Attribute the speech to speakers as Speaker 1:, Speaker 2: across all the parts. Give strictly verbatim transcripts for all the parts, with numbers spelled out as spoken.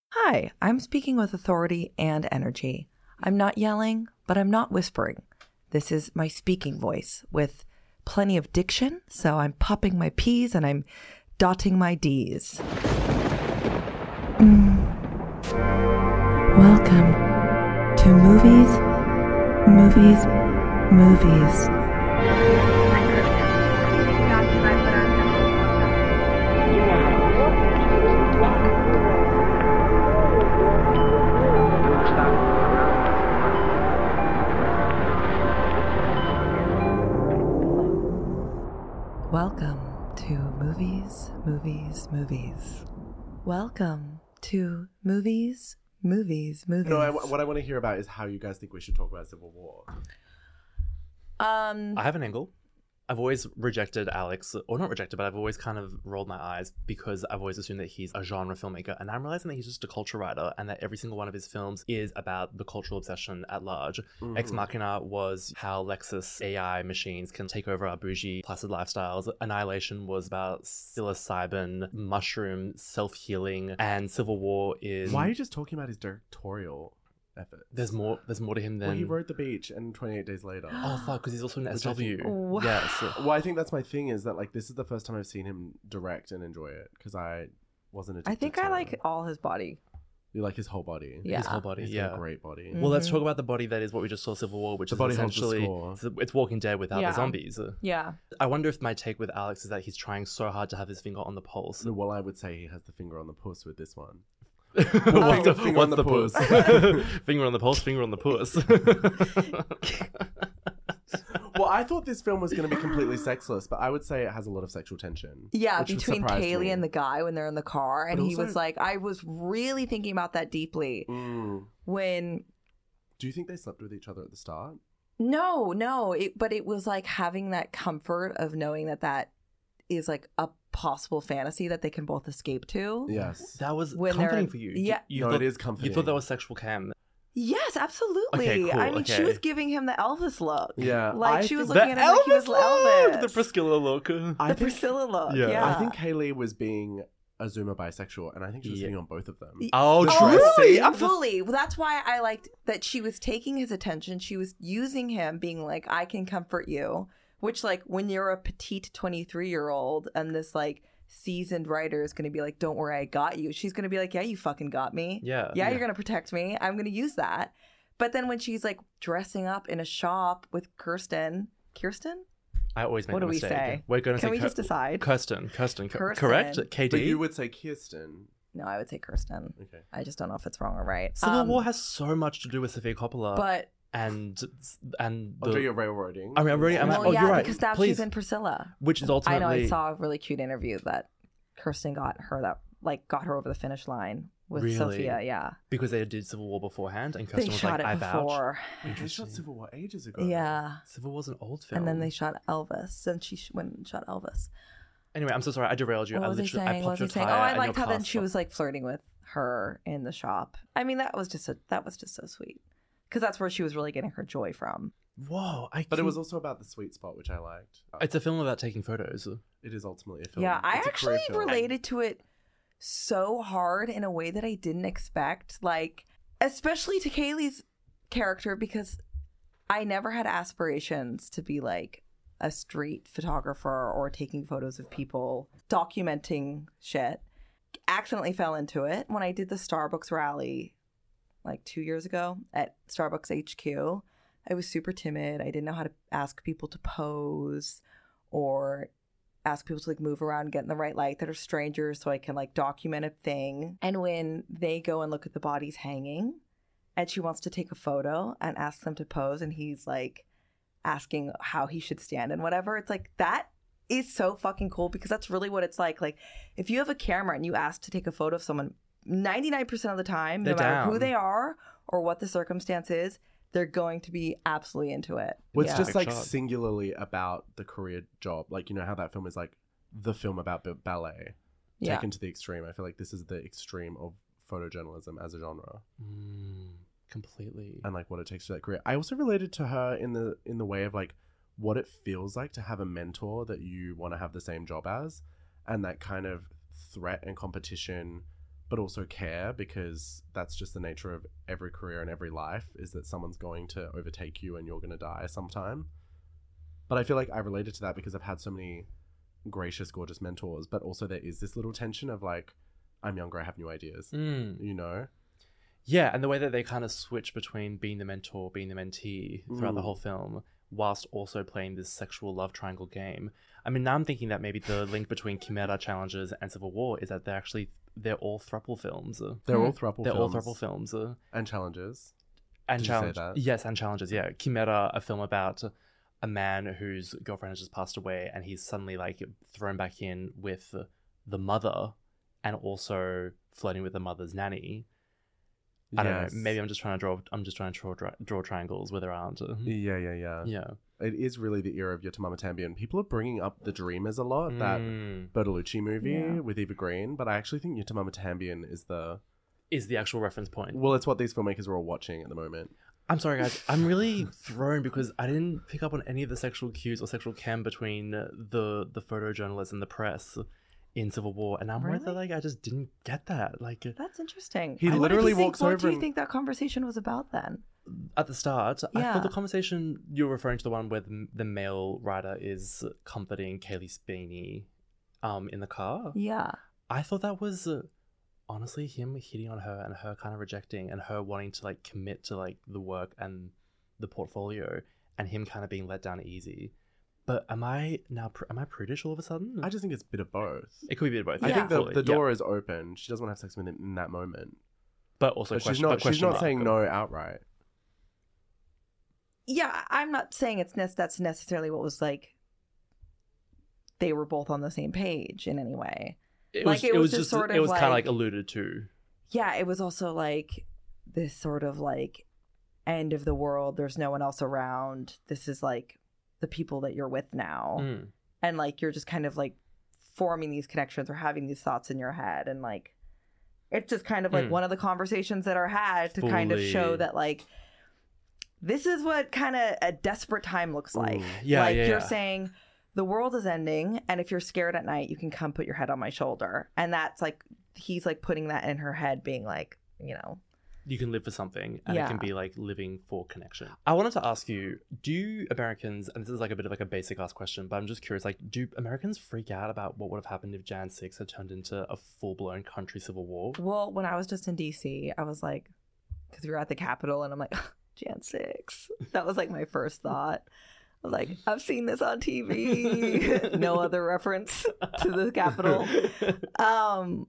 Speaker 1: Hi, I'm speaking with authority and energy. I'm not yelling, but I'm not whispering. This is my speaking voice with plenty of diction, so I'm popping my P's and I'm dotting my D's. Mm. Welcome to Movies, Movies, Movies. Welcome to Movies, Movies, Movies. Welcome to Movies, Movies, Movies.
Speaker 2: No, I, what I want to hear about is how you guys think we should talk about Civil War.
Speaker 1: Um,
Speaker 3: I have an angle. I've always rejected Alex, or not rejected, but I've always kind of rolled my eyes because I've always assumed that he's a genre filmmaker, and I'm realizing that he's just a culture writer and that every single one of his films is about the cultural obsession at large. Mm-hmm. Ex Machina was how Lexus A I machines can take over our bougie, placid lifestyles. Annihilation was about psilocybin, mushroom, self-healing, and Civil War is...
Speaker 2: Why are you just talking about his directorial efforts?
Speaker 3: There's more There's more to him than...
Speaker 2: Well, he wrote The Beach and twenty-eight Days Later.
Speaker 3: Oh, fuck, because he's also an
Speaker 2: Which
Speaker 3: S
Speaker 2: I
Speaker 3: W.
Speaker 2: think-
Speaker 1: Wow.
Speaker 3: Yes.
Speaker 2: Well, I think that's my thing, is that like this is the first time I've seen him direct and enjoy it, because I wasn't addicted
Speaker 1: I think
Speaker 2: to
Speaker 1: I
Speaker 2: it.
Speaker 1: like all his body.
Speaker 2: You like his whole body.
Speaker 1: Yeah.
Speaker 3: His whole body,
Speaker 2: He's
Speaker 3: yeah.
Speaker 2: got a great body.
Speaker 1: Mm.
Speaker 3: Well, let's
Speaker 1: Mhm.
Speaker 3: talk about the body that is what we just saw Civil War, which
Speaker 2: The
Speaker 3: is
Speaker 2: body holds the
Speaker 3: essentially
Speaker 2: score.
Speaker 3: it's, it's Walking Dead without
Speaker 1: Yeah.
Speaker 3: the zombies.
Speaker 1: Yeah.
Speaker 3: I wonder if my take with Alex is that he's trying so hard to have his finger on the pulse.
Speaker 2: No, well, I would say he has the finger on the puss with this one.
Speaker 3: what's
Speaker 2: Finger-
Speaker 3: the,
Speaker 2: finger
Speaker 3: what's
Speaker 2: on the
Speaker 3: the
Speaker 2: puss.
Speaker 3: puss? Finger on the pulse, finger on the puss.
Speaker 2: Well, I thought this film was going to be completely sexless, but I would say it has a lot of sexual tension.
Speaker 1: Yeah,
Speaker 2: which
Speaker 1: between
Speaker 2: surprised
Speaker 1: Kaylee
Speaker 2: me.
Speaker 1: and the guy when they're in the car. And
Speaker 2: But
Speaker 1: he
Speaker 2: also-
Speaker 1: was like, I was really thinking about that deeply
Speaker 2: Mm.
Speaker 1: when...
Speaker 2: Do you think they slept with each other at the start?
Speaker 1: No, no. It, but it was like having that comfort of knowing that that is like a possible fantasy that they can both escape to.
Speaker 2: Yes.
Speaker 3: That was
Speaker 1: When they're-
Speaker 3: comforting for you.
Speaker 1: yeah.
Speaker 3: You
Speaker 2: No,
Speaker 3: thought,
Speaker 2: it is comforting.
Speaker 3: You thought that was sexual cam.
Speaker 1: Yes, absolutely.
Speaker 3: Okay, cool,
Speaker 1: I mean, she
Speaker 3: okay.
Speaker 1: was giving him the Elvis look.
Speaker 2: Yeah,
Speaker 1: Like
Speaker 2: I
Speaker 1: she was
Speaker 2: think-
Speaker 1: looking at him like he was Elvis.
Speaker 3: The Priscilla look.
Speaker 2: I
Speaker 1: The
Speaker 2: think,
Speaker 1: Priscilla look.
Speaker 3: Yeah.
Speaker 1: Yeah.
Speaker 2: I think Kaylee was being Azuma bisexual, and I think she was
Speaker 3: Yeah.
Speaker 2: hitting on both of them.
Speaker 3: Oh,
Speaker 2: The
Speaker 1: Oh,
Speaker 2: dress
Speaker 1: really?
Speaker 2: scene?
Speaker 1: Absolutely. Well, that's why I liked that she was taking his attention. She was using him, being like, I can comfort you. Which, like, when you're a petite twenty-three-year-old and this, like, seasoned writer is going to be like, don't worry, I got you. She's going to be like, yeah, you fucking got me.
Speaker 3: Yeah.
Speaker 1: Yeah, you're going to protect me. I'm going to use that. But then when she's, like, dressing up in a shop with Kirsten. Kirsten?
Speaker 3: I always make
Speaker 1: What
Speaker 3: a
Speaker 1: do we
Speaker 3: mistake.
Speaker 1: say?
Speaker 3: We're going to
Speaker 1: Can
Speaker 3: say
Speaker 1: we
Speaker 3: Kir-
Speaker 1: just decide?
Speaker 3: Kirsten. Kirsten. Cor-
Speaker 1: Kirsten.
Speaker 3: Correct? K D?
Speaker 2: But you would say Kirsten.
Speaker 1: No, I would say Kirsten.
Speaker 2: Okay.
Speaker 1: I just don't know if it's wrong or right.
Speaker 3: Civil
Speaker 1: Um,
Speaker 3: War has so much to do with Sofia Coppola.
Speaker 1: But,
Speaker 3: and and
Speaker 2: I'll
Speaker 3: the,
Speaker 2: do your railroading.
Speaker 3: I mean, I'm already- I'm-
Speaker 1: well,
Speaker 3: oh,
Speaker 1: yeah,
Speaker 3: you're right.
Speaker 1: because now
Speaker 3: Please.
Speaker 1: she's in Priscilla.
Speaker 3: which is
Speaker 1: I
Speaker 3: ultimately
Speaker 1: know I saw a really cute interview that Kirsten got her that like got her over the finish line with
Speaker 3: Really?
Speaker 1: Sophia. Yeah,
Speaker 3: because they did Civil War beforehand, and
Speaker 1: they
Speaker 3: Kirsten was
Speaker 1: shot
Speaker 3: like,
Speaker 1: it
Speaker 3: "I vouch."
Speaker 1: before.
Speaker 2: Wait, they shot Civil War ages ago.
Speaker 1: Yeah,
Speaker 3: Civil War's an old film,
Speaker 1: and then they shot Elvis, and she sh- went and shot Elvis.
Speaker 3: Anyway, I'm so sorry. I derailed you.
Speaker 1: What
Speaker 3: I
Speaker 1: was he
Speaker 3: literally,
Speaker 1: saying?
Speaker 3: I
Speaker 1: What
Speaker 3: popped
Speaker 1: was he
Speaker 3: your
Speaker 1: saying? Oh,
Speaker 3: tire
Speaker 1: I
Speaker 3: and
Speaker 1: liked
Speaker 3: your
Speaker 1: how then
Speaker 3: car
Speaker 1: she was
Speaker 3: stopped.
Speaker 1: like flirting with her in the shop. I mean, that was just a that was just so sweet because that's where she was really getting her joy from.
Speaker 3: Whoa! I
Speaker 2: But it
Speaker 3: can't-
Speaker 2: was also about the sweet spot, which I liked.
Speaker 3: It's a film about taking photos.
Speaker 2: It is ultimately a film.
Speaker 1: Yeah, I
Speaker 2: It's a career
Speaker 1: actually
Speaker 2: film.
Speaker 1: related to it so hard in a way that I didn't expect. Like, especially to Kaylee's character, because I never had aspirations to be like a street photographer or taking photos of people, documenting shit. Accidentally fell into it when I did the Starbucks rally like two years ago at Starbucks H Q. I was super timid. I didn't know how to ask people to pose or ask people to like move around, get in the right light that are strangers so I can like document a thing. And when they go and look at the bodies hanging and she wants to take a photo and ask them to pose and he's like asking how he should stand and whatever, it's like that is so fucking cool because that's really what it's like. Like if you have a camera and you ask to take a photo of someone, ninety-nine percent of the time, no
Speaker 3: They're
Speaker 1: matter who
Speaker 3: down.
Speaker 1: they are or what the circumstance is, they're going to be absolutely into it.
Speaker 2: Well, it's
Speaker 1: Yeah.
Speaker 2: just like
Speaker 3: Perfect shot.
Speaker 2: singularly about the career job. Like, you know how that film is like the film about b- ballet
Speaker 1: Yeah.
Speaker 2: taken to the extreme. I feel like this is the extreme of photojournalism as a genre
Speaker 3: Mm, completely.
Speaker 2: and like what it takes to that career. I also related to her in the in the way of like what it feels like to have a mentor that you want to have the same job as, and that kind of threat and competition but also care, because that's just the nature of every career and every life, is that someone's going to overtake you and you're going to die sometime. But I feel like I related to that because I've had so many gracious, gorgeous mentors, but also there is this little tension of like, I'm younger, I have new ideas,
Speaker 3: Mm.
Speaker 2: you know?
Speaker 3: Yeah, and the way that they kind of switch between being the mentor, being the mentee throughout the
Speaker 2: Mm.
Speaker 3: whole film, whilst also playing this sexual love triangle game. I mean, now I'm thinking that maybe the link between Chimera Challenges and Civil War is that they're actually, they're all throuple films.
Speaker 2: They're
Speaker 1: Hmm.
Speaker 2: all throuple
Speaker 3: They're
Speaker 2: films.
Speaker 3: all throuple films. uh,
Speaker 2: And challenges.
Speaker 3: And
Speaker 2: Did you say
Speaker 3: challenge,
Speaker 2: that?
Speaker 3: yes, and challenges. Yeah, Chimera, a film about a man whose girlfriend has just passed away, and he's suddenly like thrown back in with the mother, and also flirting with the mother's nanny. I don't
Speaker 2: Yes.
Speaker 3: know. Maybe I'm just trying to draw. I'm just trying to draw draw, draw triangles where there aren't. uh,
Speaker 2: Yeah, yeah, yeah.
Speaker 3: Yeah.
Speaker 2: It is really the era of Your Tamama Tambi, and people are bringing up The Dreamers a lot, that
Speaker 3: Mm.
Speaker 2: Bertolucci movie
Speaker 1: Yeah.
Speaker 2: with Eva Green, but I actually think Your Tamama Tambian is the...
Speaker 3: Is the actual reference point.
Speaker 2: Well, it's what these filmmakers are all watching at the moment.
Speaker 3: I'm sorry, guys. I'm really thrown because I didn't pick up on any of the sexual cues or sexual chem between the the photojournalists and the press in Civil War, and I'm worried that
Speaker 1: Really?
Speaker 3: like I just didn't get that. Like
Speaker 1: That's interesting.
Speaker 2: He
Speaker 1: What do
Speaker 2: literally
Speaker 1: you think-
Speaker 2: walks
Speaker 1: What
Speaker 2: over
Speaker 1: do you
Speaker 2: and-
Speaker 1: think that conversation was about then?
Speaker 3: at the start, I
Speaker 1: Yeah.
Speaker 3: thought the conversation you were referring to the one where the, the male writer is comforting Kaylee Spiney, um, in the car.
Speaker 1: Yeah.
Speaker 3: I thought that was uh, honestly him hitting on her and her kind of rejecting and her wanting to like commit to like the work and the portfolio, and him kind of being let down easy. But am I now? Pr- am I prudish all of a sudden?
Speaker 2: I just think it's a bit of both.
Speaker 3: It could be a bit of both.
Speaker 2: I
Speaker 1: Yeah.
Speaker 2: think the,
Speaker 3: fully,
Speaker 2: the
Speaker 3: yeah.
Speaker 2: door is open. She doesn't want to have sex with him in that moment.
Speaker 3: but also
Speaker 2: But
Speaker 3: question,
Speaker 2: she's not,
Speaker 3: but
Speaker 2: she's
Speaker 3: question
Speaker 2: not
Speaker 3: mark.
Speaker 2: saying no outright.
Speaker 1: Yeah, I'm not saying it's ne- that's necessarily what was like. They were both on the same page in any way.
Speaker 3: It
Speaker 1: Like,
Speaker 3: was,
Speaker 1: it
Speaker 3: it
Speaker 1: was
Speaker 3: was
Speaker 1: just
Speaker 3: just
Speaker 1: sort
Speaker 3: it
Speaker 1: of
Speaker 3: was kind of
Speaker 1: like-
Speaker 3: like alluded to.
Speaker 1: Yeah, it was also like this sort of like end of the world. There's no one else around. This is like the people that you're with now.
Speaker 3: Mm.
Speaker 1: And like you're just kind of like forming these connections or having these thoughts in your head, and like it's just kind of like
Speaker 3: Mm.
Speaker 1: one of the conversations that are had to kind of show
Speaker 3: Fully.
Speaker 1: that like this is what kind of a desperate time looks like.
Speaker 2: Mm.
Speaker 3: Yeah,
Speaker 1: like
Speaker 3: yeah,
Speaker 1: you're
Speaker 3: yeah.
Speaker 1: saying the world is ending, and if you're scared at night, you can come put your head on my shoulder. And that's like he's like putting that in her head, being like, you know,
Speaker 3: You can live for something, and it
Speaker 1: Yeah.
Speaker 3: can be like living for connection. I wanted to ask you: do Americans, and this is like a bit of like a basic ass question, but I'm just curious, like, do Americans freak out about what would have happened if Jan six had turned into a full blown country civil war?
Speaker 1: well, when I was just in D C, I was like, because we were at the Capitol, and I'm like, Jan six. That was like my first thought. I was like, I've seen this on T V. No other reference to the Capitol. Um,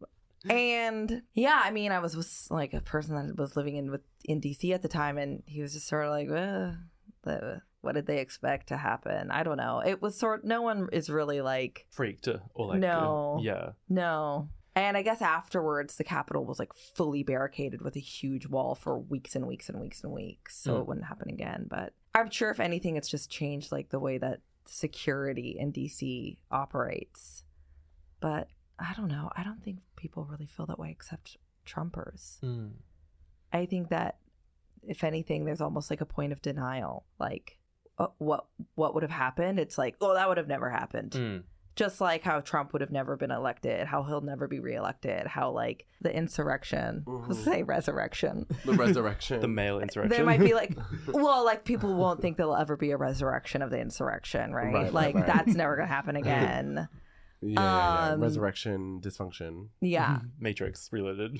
Speaker 1: and yeah, I mean, I was, was like a person that was living in with in D C at the time, and he was just sort of like, eh, the, what did they expect to happen? I don't know. It was sort. No one is really like,
Speaker 3: Freaked or like
Speaker 1: No.
Speaker 3: uh, yeah.
Speaker 1: no. And I guess afterwards, the Capitol was like fully barricaded with a huge wall for weeks and weeks and weeks and weeks, so
Speaker 3: Mm.
Speaker 1: it wouldn't happen again. But I'm sure, if anything, it's just changed like the way that security in D C operates. But I don't know. I don't think people really feel that way except Trumpers.
Speaker 3: Mm.
Speaker 1: I think that if anything, there's almost like a point of denial. Like, uh, what what would have happened? It's like, oh, that would have never happened.
Speaker 3: Mm.
Speaker 1: Just like how Trump would have never been elected, how he'll never be reelected, how like the insurrection,
Speaker 2: Mhm.
Speaker 1: let's say resurrection.
Speaker 2: The resurrection.
Speaker 3: The male insurrection.
Speaker 1: There might be like, well, like people won't think there'll ever be a resurrection of the insurrection, right?
Speaker 2: Right, right,
Speaker 1: like
Speaker 2: right.
Speaker 1: that's never gonna happen again.
Speaker 2: Yeah, yeah, yeah.
Speaker 1: Um,
Speaker 2: Resurrection, dysfunction.
Speaker 1: Yeah.
Speaker 3: Matrix related.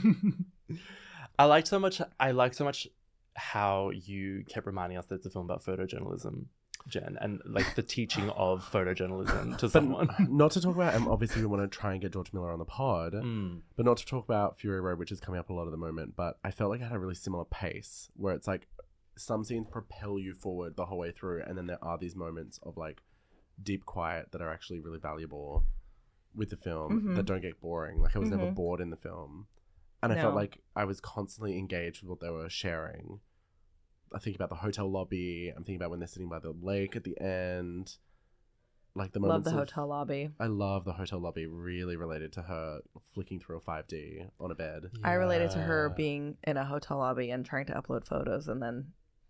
Speaker 3: I liked so much. I liked so much how you kept reminding us that it's a film about photojournalism, Jen, and like the teaching of photojournalism to
Speaker 2: But
Speaker 3: someone.
Speaker 2: not to talk about, um, obviously we want to try and get George Miller on the pod,
Speaker 3: Mm.
Speaker 2: but not to talk about Fury Road, which is coming up a lot at the moment, but I felt like it had a really similar pace, where it's like some scenes propel you forward the whole way through, and then there are these moments of like deep quiet that are actually really valuable with the film,
Speaker 1: Mhm.
Speaker 2: that don't get boring. Like I was never
Speaker 1: Mhm.
Speaker 2: bored in the film. And I felt
Speaker 1: No.
Speaker 2: like I was constantly engaged with what they were sharing. I think about the hotel lobby. I'm thinking about when they're sitting by the lake at the end. Like the
Speaker 1: Love
Speaker 2: moments
Speaker 1: the
Speaker 2: of-
Speaker 1: hotel lobby.
Speaker 2: I love the hotel lobby. Really related to her flicking through a five D on a bed.
Speaker 1: I related to her
Speaker 3: Yeah.
Speaker 1: being in a hotel lobby and trying to upload photos, and then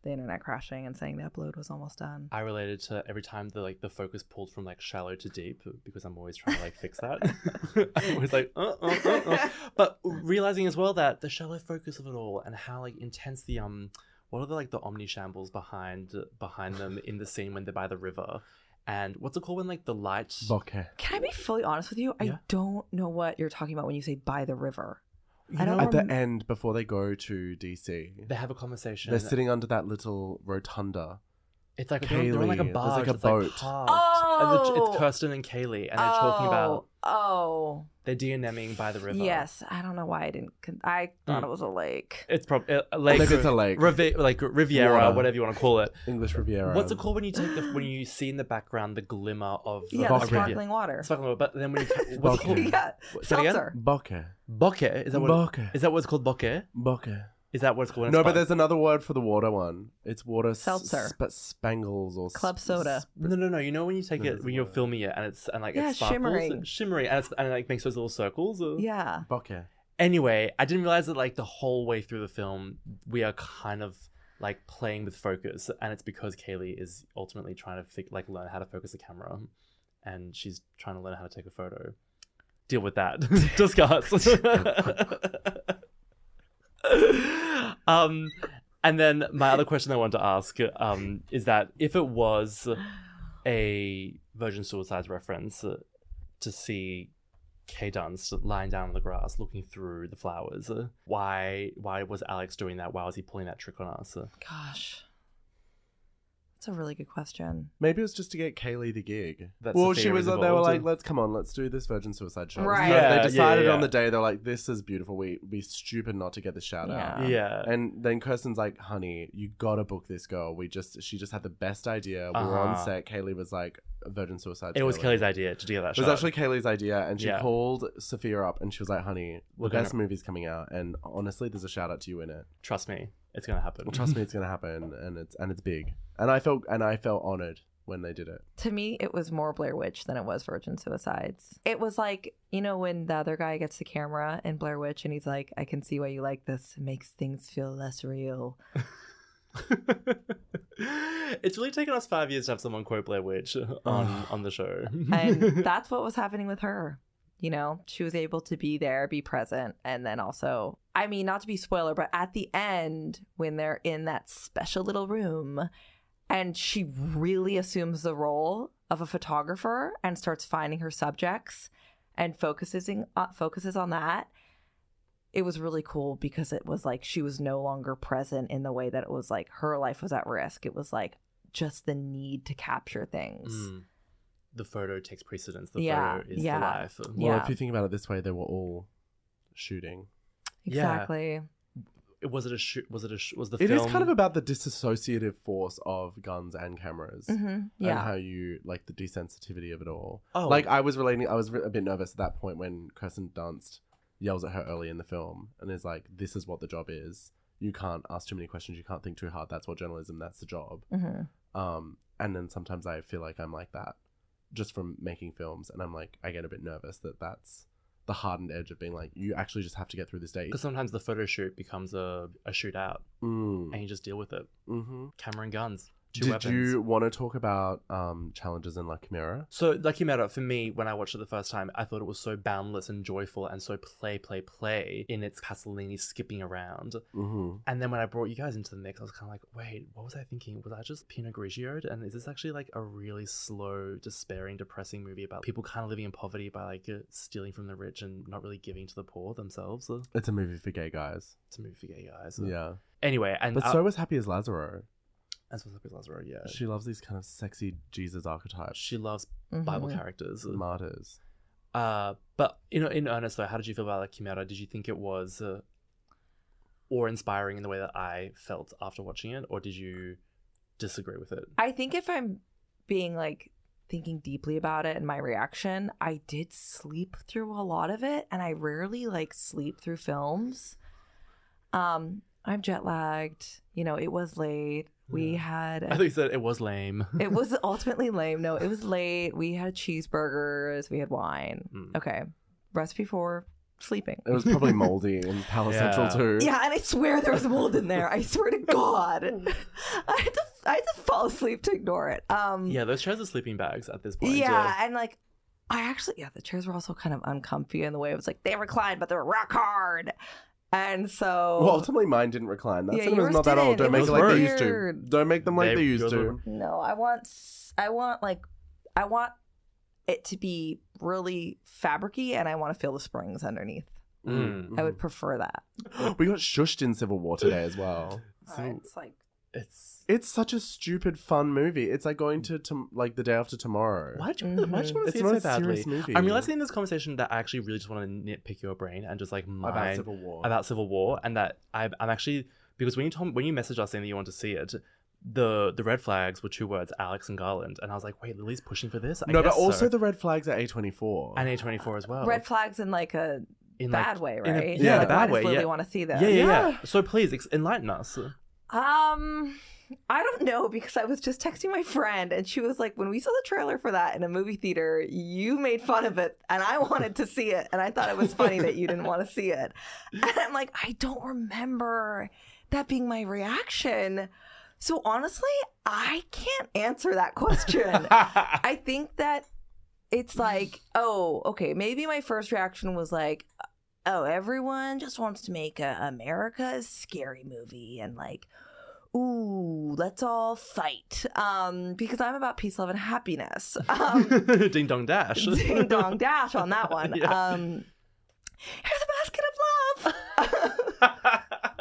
Speaker 1: the internet crashing and saying the upload was almost done.
Speaker 3: I related to every time the like the focus pulled from like shallow to deep because I'm always trying to like fix that. I'm always like, uh, uh, uh, uh. But realizing as well that the shallow focus of it all and how like intense the um, what are the like the omni shambles behind behind them in the scene when they're by the river, and what's it called when like the light.
Speaker 2: Bokeh.
Speaker 1: Can I be fully honest with you?
Speaker 3: Yeah.
Speaker 1: I don't know what you're talking about when you say by the river.
Speaker 3: You
Speaker 1: I don't
Speaker 3: know,
Speaker 2: At the
Speaker 1: rem-
Speaker 2: end, before they go to D C,
Speaker 3: they have a conversation.
Speaker 2: they're sitting under that little rotunda.
Speaker 3: It's like they're, they're on like a
Speaker 2: Kaylee, there's
Speaker 3: barge.
Speaker 2: like a
Speaker 3: that's,
Speaker 2: boat.
Speaker 3: parked. And the-
Speaker 1: Oh!
Speaker 3: it's Kirsten and Kaylee, and they're talking about
Speaker 1: Oh.
Speaker 3: they're DNMing by the river.
Speaker 1: Yes. I don't know why I didn't. Con- I thought
Speaker 3: Mm.
Speaker 1: it was a lake.
Speaker 3: It's probably a lake.
Speaker 2: Maybe it's a lake.
Speaker 3: Rivi- like Riviera,
Speaker 2: Water.
Speaker 3: whatever you want to call it.
Speaker 2: English Riviera.
Speaker 3: What's it called when you take the when you see in the background the glimmer of
Speaker 1: Yeah,
Speaker 3: a
Speaker 1: the
Speaker 2: Bokeh.
Speaker 3: riviera?
Speaker 1: sparkling water.
Speaker 3: Sparkling water. But then when you what's it
Speaker 2: Bokeh.
Speaker 3: called?
Speaker 1: Yeah.
Speaker 3: Say it again?
Speaker 1: Seltzer.
Speaker 2: Bokeh.
Speaker 3: Bokeh. Is that what?
Speaker 2: Bokeh.
Speaker 3: Is that what it's called? Bokeh.
Speaker 2: Bokeh.
Speaker 3: Is that what it's called? when
Speaker 2: No,
Speaker 3: it's
Speaker 2: but
Speaker 3: spark-
Speaker 2: there's another word for the water one. It's water s-
Speaker 1: Seltzer.
Speaker 2: But spangles or
Speaker 1: Club
Speaker 2: s-
Speaker 1: soda.
Speaker 2: s-
Speaker 3: No, no, no. You know when you take
Speaker 2: No,
Speaker 3: it
Speaker 2: there's
Speaker 3: when
Speaker 2: a
Speaker 3: you're
Speaker 2: word.
Speaker 3: filming it and it's and like
Speaker 1: Yeah,
Speaker 3: it sparkles,
Speaker 1: shimmering.
Speaker 3: shimmery, and it's and it like makes those little circles.
Speaker 1: Yeah.
Speaker 2: Bokeh.
Speaker 3: Anyway, I didn't realize that like the whole way through the film we are kind of like playing with focus, and it's because Kaylee is ultimately trying to fig- like learn how to focus a camera, and she's trying to learn how to take a photo. Deal with that. Discuss. um, and then my other question I wanted to ask um is that if it was a Virgin Suicides reference uh, to see Kay Dunst lying down on the grass looking through the flowers. Uh, why why was Alex doing that? Why was he pulling that trick on us? Uh,
Speaker 1: Gosh. That's a really good question.
Speaker 2: Maybe it was just to get Kaylee the gig.
Speaker 3: That
Speaker 2: well,
Speaker 3: Sophia
Speaker 2: she was.
Speaker 3: was
Speaker 2: They were
Speaker 3: involved.
Speaker 2: like, "Let's come on, let's do this Virgin Suicide show."
Speaker 1: Right.
Speaker 2: So
Speaker 3: Yeah,
Speaker 2: they decided
Speaker 3: yeah,
Speaker 2: on
Speaker 3: yeah.
Speaker 2: the day. They're like, "This is beautiful. We be stupid not to get the shout
Speaker 1: Yeah.
Speaker 2: out."
Speaker 3: yeah.
Speaker 2: And then Kirsten's like, "Honey, you gotta book this girl. We just, she just had the best idea. We were on
Speaker 3: Uh-huh.
Speaker 2: set. Kaylee was like, Virgin Suicide.
Speaker 3: It was
Speaker 2: Kaylee.
Speaker 3: Kelly's idea to do that
Speaker 2: It
Speaker 3: shot.
Speaker 2: was actually Kaylee's idea, and she
Speaker 3: Yeah.
Speaker 2: called Sophia up, and she was like, "Honey,
Speaker 3: We're
Speaker 2: the
Speaker 3: gonna-
Speaker 2: best movie's coming out, and honestly, there's a shout out to you in it.
Speaker 3: Trust me, it's gonna happen.
Speaker 2: Well, trust me, it's gonna happen, and it's and it's big." And I felt and I felt honored when they did it.
Speaker 1: To me, it was more Blair Witch than it was Virgin Suicides. It was like, you know, when the other guy gets the camera in Blair Witch and he's like, I can see why you like this. It makes things feel less real.
Speaker 3: It's really taken us five years to have someone quote Blair Witch on on the show.
Speaker 1: And that's what was happening with her. You know, she was able to be there, be present, and then also, I mean, not to be spoiler, but at the end, when they're in that special little room and she really assumes the role of a photographer and starts finding her subjects and focusing uh, focuses on that, it was really cool because it was like she was no longer present in the way that it was like her life was at risk. It was like just the need to capture things.
Speaker 3: Mm. The photo takes precedence. The
Speaker 1: Yeah,
Speaker 3: photo is
Speaker 1: yeah.
Speaker 3: the life.
Speaker 2: Well,
Speaker 1: Yeah.
Speaker 2: if you think about it this way, they were all shooting.
Speaker 3: Yeah.
Speaker 1: Exactly.
Speaker 3: Was it a shoot? Was it a? Sh- was the
Speaker 2: It is
Speaker 3: film?
Speaker 2: kind of about the disassociative force of guns and cameras.
Speaker 1: hmm
Speaker 2: And
Speaker 1: Yeah.
Speaker 2: how you like the desensitivity of it all.
Speaker 3: Oh.
Speaker 2: Like I was relating, I was a bit nervous at that point when Kirsten Dunst yells at her early in the film and is like, "This is what the job is. You can't ask too many questions. You can't think too hard. That's what journalism. That's the job."
Speaker 1: hmm
Speaker 2: Um, and then sometimes I feel like I'm like that, just from making films, and I'm like, I get a bit nervous that that's the hardened edge of being like, you actually just have to get through this day.
Speaker 3: Because sometimes the photo shoot becomes a, a shootout,
Speaker 2: Mm.
Speaker 3: and you just deal with it.
Speaker 2: Mm-hmm.
Speaker 3: Camera and guns, two
Speaker 2: Did
Speaker 3: weapons.
Speaker 2: you want to talk about um challenges in La Chimera?
Speaker 3: So, Lucky Matter, for me, when I watched it the first time, I thought it was so boundless and joyful and so play, play, play in its Pasolini skipping around.
Speaker 2: Mm-hmm.
Speaker 3: And then when I brought you guys into the mix, I was kind of like, wait, what was I thinking? Was I just Pinot Grigio'd? And is this actually like a really slow, despairing, depressing movie about people kind of living in poverty by like uh, stealing from the rich and not really giving to the poor themselves? Uh,
Speaker 2: It's a movie for gay guys.
Speaker 3: It's a movie for gay guys. Uh,
Speaker 2: Yeah.
Speaker 3: Anyway, and
Speaker 2: But
Speaker 3: uh,
Speaker 2: so was Happy as Lazaro.
Speaker 3: as was Happy Lazaro, yeah.
Speaker 2: She loves these kind of sexy Jesus archetypes.
Speaker 3: She loves
Speaker 1: Mhm.
Speaker 3: Bible characters.
Speaker 2: Martyrs.
Speaker 3: Uh, but you know, in earnest though, how did you feel about La Chimera? Did you think it was uh, awe-inspiring in the way that I felt after watching it, or did you disagree with it?
Speaker 1: I think if I'm being like thinking deeply about it and my reaction, I did sleep through a lot of it, and I rarely like sleep through films. Um, I'm jet lagged. You know, it was late. We
Speaker 3: Yeah.
Speaker 1: had
Speaker 3: I think you said it was lame.
Speaker 1: it was ultimately lame. No, it was late. We had cheeseburgers. We had wine.
Speaker 3: Mm.
Speaker 1: Okay, recipe for sleeping.
Speaker 2: It was probably moldy in Palace
Speaker 3: Yeah.
Speaker 2: Central too.
Speaker 1: Yeah, and I swear there was mold in there. I swear to God. I had to I had to fall asleep to ignore it. Um
Speaker 3: Yeah, those chairs are sleeping bags at this point.
Speaker 1: yeah, and like I actually yeah, the chairs were also kind of uncomfy in the way it was like they reclined, but they were rock hard. And so
Speaker 2: Well, ultimately, mine didn't recline. That
Speaker 1: Yeah,
Speaker 2: cinema's
Speaker 1: yours
Speaker 2: not that old.
Speaker 1: didn't.
Speaker 2: Don't
Speaker 1: It
Speaker 2: make it
Speaker 3: was
Speaker 2: like they used to.
Speaker 1: weird.
Speaker 2: Don't make them like
Speaker 3: They-
Speaker 2: they used
Speaker 3: yours
Speaker 2: to.
Speaker 3: were-
Speaker 1: no, I want s- I want like I want it to be really fabricy and I want to feel the springs underneath.
Speaker 3: Mm.
Speaker 1: I would prefer that.
Speaker 2: We got shushed in Civil War today as well.
Speaker 3: So-
Speaker 1: it's like
Speaker 3: It's
Speaker 2: It's such a stupid, fun movie. It's like going to, to like the day after tomorrow.
Speaker 3: why do you, why do you want to
Speaker 2: It's
Speaker 3: see
Speaker 2: not
Speaker 3: it
Speaker 2: a
Speaker 3: so badly?
Speaker 2: serious movie.
Speaker 3: I'm realizing in this conversation that I actually really just want to nitpick your brain and just like mine
Speaker 2: About Civil War.
Speaker 3: about Civil War, and that I'm, I'm actually because when you told when you messaged us saying that you want to see it, the the red flags were two words, Alex and Garland, and I was like, wait, Lily's pushing for this. I
Speaker 2: no, but
Speaker 3: guess
Speaker 2: also
Speaker 3: so.
Speaker 2: the red flags at A twenty-four.
Speaker 3: and A twenty-four as well.
Speaker 1: red flags in like a
Speaker 3: in
Speaker 1: bad
Speaker 3: like,
Speaker 1: way,
Speaker 3: in a-
Speaker 1: right?
Speaker 2: yeah, in a
Speaker 1: Like,
Speaker 3: bad
Speaker 1: why does
Speaker 3: way,
Speaker 1: Lily
Speaker 3: yeah.
Speaker 1: want to see this?
Speaker 3: Yeah, yeah, yeah,
Speaker 2: Yeah.
Speaker 3: So please ex- enlighten us.
Speaker 1: Um, I don't know because I was just texting my friend and she was like, when we saw the trailer for that in a movie theater, you made fun of it and I wanted to see it and I thought it was funny that you didn't want to see it. And I'm like, I don't remember that being my reaction. So honestly, I can't answer that question. I think that it's like, oh, okay, maybe my first reaction was like, oh, everyone just wants to make a America's scary movie and like, ooh, let's all fight. Um, because I'm about peace, love, and happiness. Um,
Speaker 3: Ding dong dash.
Speaker 1: ding dong dash on that one.
Speaker 3: Yeah.
Speaker 1: Um, here's a basket of love.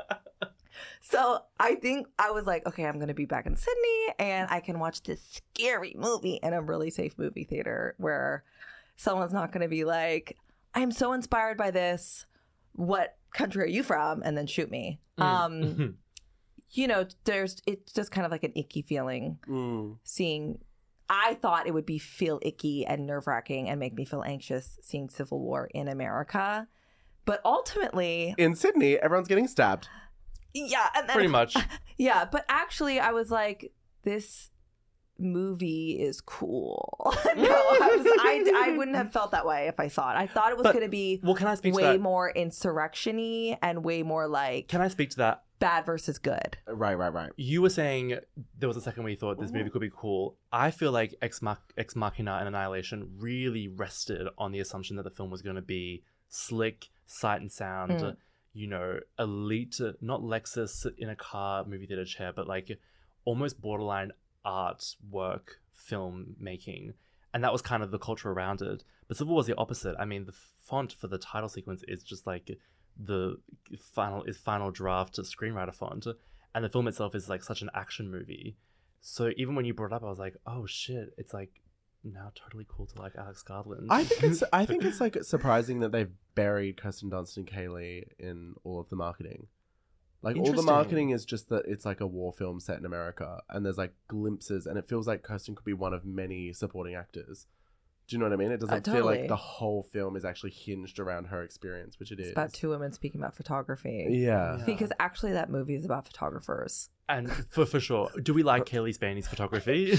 Speaker 1: So I think I was like, okay, I'm going to be back in Sydney and I can watch this scary movie in a really safe movie theater where someone's not going to be like, I'm so inspired by this. What country are you from? And then shoot me.
Speaker 3: Mm.
Speaker 1: Um, you know, there's, it's just kind of like an icky feeling
Speaker 2: Mm.
Speaker 1: seeing. I thought it would be feel icky and nerve wracking and make me feel anxious seeing Civil War in America. But ultimately,
Speaker 2: In Sydney, everyone's getting stabbed.
Speaker 1: yeah, and then
Speaker 3: Pretty much.
Speaker 1: yeah, but actually, I was like, this movie is cool. no, I, was, I, I wouldn't have felt that way if I saw it. I thought it was
Speaker 3: But-
Speaker 1: going to be
Speaker 3: Well, can I speak to
Speaker 1: way
Speaker 3: that?
Speaker 1: more insurrection-y and way more like
Speaker 3: Can I speak to that?
Speaker 1: bad versus good.
Speaker 2: Right, right, right.
Speaker 3: You were saying there was a second where you thought this movie could be cool. I feel like Ex, Mach- Ex Machina and Annihilation really rested on the assumption that the film was going to be slick, sight and sound,
Speaker 1: Mm.
Speaker 3: you know, elite, not Lexus in a car movie theater chair, but like almost borderline artwork filmmaking. And that was kind of the culture around it. But Civil War was the opposite. I mean, the font for the title sequence is just like the final is final draft screenwriter font, and the film itself is like such an action movie. So even when you brought it up, I was like, oh shit, it's like now totally cool to like Alex Garland.
Speaker 2: I think it's I think it's like surprising that they've buried Kirsten Dunst and Kaylee in all of the marketing. Like all the
Speaker 3: Interesting.
Speaker 2: marketing is just that it's like a war film set in America, and there's like glimpses, and it feels like Kirsten could be one of many supporting actors. Do you know what I mean? It doesn't
Speaker 1: Uh,
Speaker 2: feel like
Speaker 1: totally.
Speaker 2: the whole film is actually hinged around her experience, which it is.
Speaker 1: It's about two women speaking about photography.
Speaker 2: Yeah.
Speaker 3: Yeah.
Speaker 1: Because actually, that movie is about photographers.
Speaker 3: and for for sure, do we like Kaylee Spaney's photography?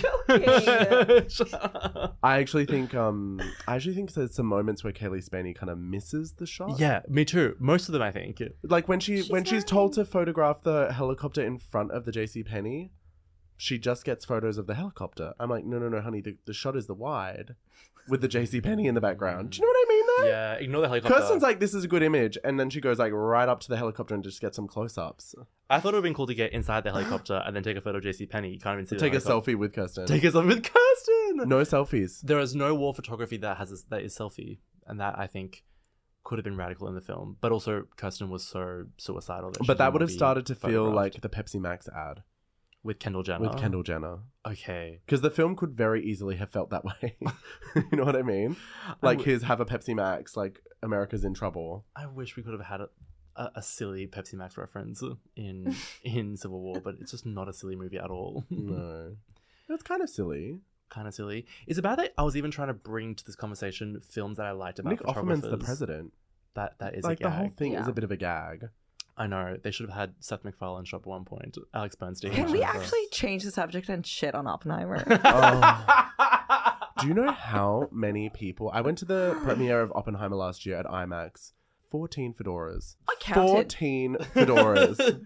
Speaker 2: I actually think um I actually think there's some moments where Kaylee Spaney kind of misses the shot.
Speaker 3: Yeah, me too. Most of them, I think.
Speaker 2: Like when she
Speaker 1: She's
Speaker 2: when she's
Speaker 1: wearing-
Speaker 2: told to photograph the helicopter in front of the JCPenney, she just gets photos of the helicopter. I'm like, no, no, no, honey, the, the shot is the wide with the JCPenney in the background. Do you know what I mean though?
Speaker 3: Yeah, ignore the helicopter.
Speaker 2: Kirsten's like, this is a good image, and then she goes like right up to the helicopter and just gets some close-ups.
Speaker 3: I thought it would have been cool to get inside the helicopter and then take a photo of JCPenney. You can't even see the
Speaker 2: Take a
Speaker 3: helicopter.
Speaker 2: selfie with Kirsten.
Speaker 3: Take a selfie with Kirsten.
Speaker 2: No selfies.
Speaker 3: There is no war photography that has a, that is selfie, and that I think could have been radical in the film. But also, Kirsten was so suicidal that. She
Speaker 2: But that
Speaker 3: didn't
Speaker 2: would have
Speaker 3: be
Speaker 2: started to feel
Speaker 3: photographed.
Speaker 2: like the Pepsi Max ad
Speaker 3: with Kendall Jenner.
Speaker 2: with Kendall Jenner.
Speaker 3: Okay.
Speaker 2: Because the film could very easily have felt that way. You know what I mean? Like
Speaker 3: I w-
Speaker 2: his have a Pepsi Max, like America's in trouble.
Speaker 3: I wish we could have had a, a, a silly Pepsi Max reference in in Civil War, but it's just not a silly movie at all.
Speaker 2: No. It's kind of silly.
Speaker 3: Kind of silly. It's about that. I was even trying to bring to this conversation films that I liked about
Speaker 2: Nick Offerman's the
Speaker 3: photographers.
Speaker 2: president.
Speaker 3: That that is
Speaker 2: Like
Speaker 3: a
Speaker 2: the
Speaker 3: gag.
Speaker 2: whole thing is
Speaker 1: Yeah.
Speaker 2: a bit of a gag.
Speaker 3: I know they should have had Seth MacFarlane show up at one point. Alex Bernstein.
Speaker 1: Can we
Speaker 3: show up.
Speaker 1: actually change the subject and shit on Oppenheimer?
Speaker 2: Do you know how many people? I went to the premiere of Oppenheimer last year at IMAX fourteen fedoras.
Speaker 1: I counted.
Speaker 2: fourteen fedoras.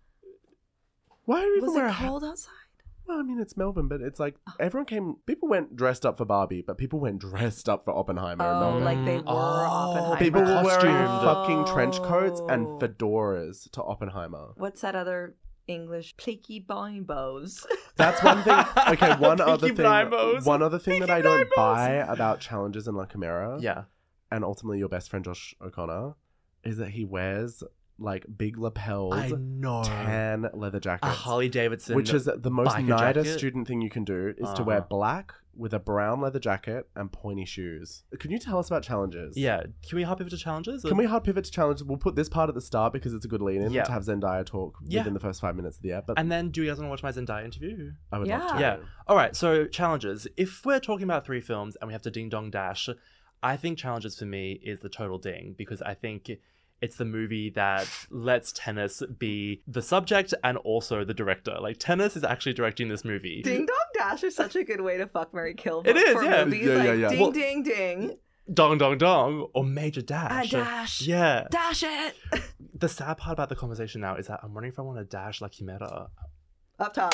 Speaker 2: Why do people
Speaker 1: Was
Speaker 2: wear
Speaker 1: it
Speaker 2: a hat?
Speaker 1: cold outside?
Speaker 2: Well, I mean, it's Melbourne, but it's like everyone came. People went dressed up for Barbie, but people went dressed up for Oppenheimer in
Speaker 1: Oh,
Speaker 2: Melbourne.
Speaker 1: like they were
Speaker 3: Oh,
Speaker 1: Oppenheimer.
Speaker 2: People were wearing
Speaker 3: costumed.
Speaker 2: fucking trench coats and
Speaker 1: Oh.
Speaker 2: fedoras to Oppenheimer.
Speaker 1: What's that other English? Peaky Blinders.
Speaker 2: That's one thing. Okay, one
Speaker 3: Peaky
Speaker 2: other thing.
Speaker 3: Blinders.
Speaker 2: One other thing that
Speaker 3: Peaky
Speaker 2: I don't
Speaker 3: Blinders.
Speaker 2: buy about Challenges in La Chimera,
Speaker 3: Yeah.
Speaker 2: and ultimately your best friend Josh O'Connor, is that he wears like big lapels,
Speaker 3: I know.
Speaker 2: tan leather
Speaker 3: A
Speaker 2: jackets,
Speaker 3: Harley Davidson.
Speaker 2: which is the most
Speaker 3: biker
Speaker 2: NIDA
Speaker 3: jacket.
Speaker 2: student thing you can do is to wear
Speaker 3: Uh-huh.
Speaker 2: black with a brown leather jacket and pointy shoes. Can you tell us about Challenges?
Speaker 3: Yeah. Can we hop over to challenges?
Speaker 2: Can we hard pivot to Challenges? We'll put this part at the start because it's a good lead in
Speaker 3: Yeah.
Speaker 2: to have Zendaya talk
Speaker 3: Yeah.
Speaker 2: within the first five minutes of the app. But
Speaker 3: And then, do you guys want to watch my Zendaya interview?
Speaker 2: I would love
Speaker 1: Yeah.
Speaker 2: to.
Speaker 3: Yeah. All right. So challenges. If we're talking about three films and we have to ding dong dash, I think challenges for me is the total ding because I think it's the movie that lets Tennis be the subject and also the director. Like Tennis is actually directing this movie.
Speaker 1: Ding Dong Dash is such a good way to fuck, marry, kill.
Speaker 3: It is,
Speaker 1: for
Speaker 3: yeah.
Speaker 1: movies.
Speaker 2: Yeah,
Speaker 1: like,
Speaker 2: yeah, yeah.
Speaker 1: Ding,
Speaker 3: Well-
Speaker 1: ding, ding.
Speaker 3: Dong dong dong or major
Speaker 1: Ah,
Speaker 3: dash.
Speaker 1: dash.
Speaker 3: Yeah.
Speaker 1: Dash it.
Speaker 3: The sad part about the conversation now is that I'm wondering if I want to dash La Chimera.
Speaker 1: Up top.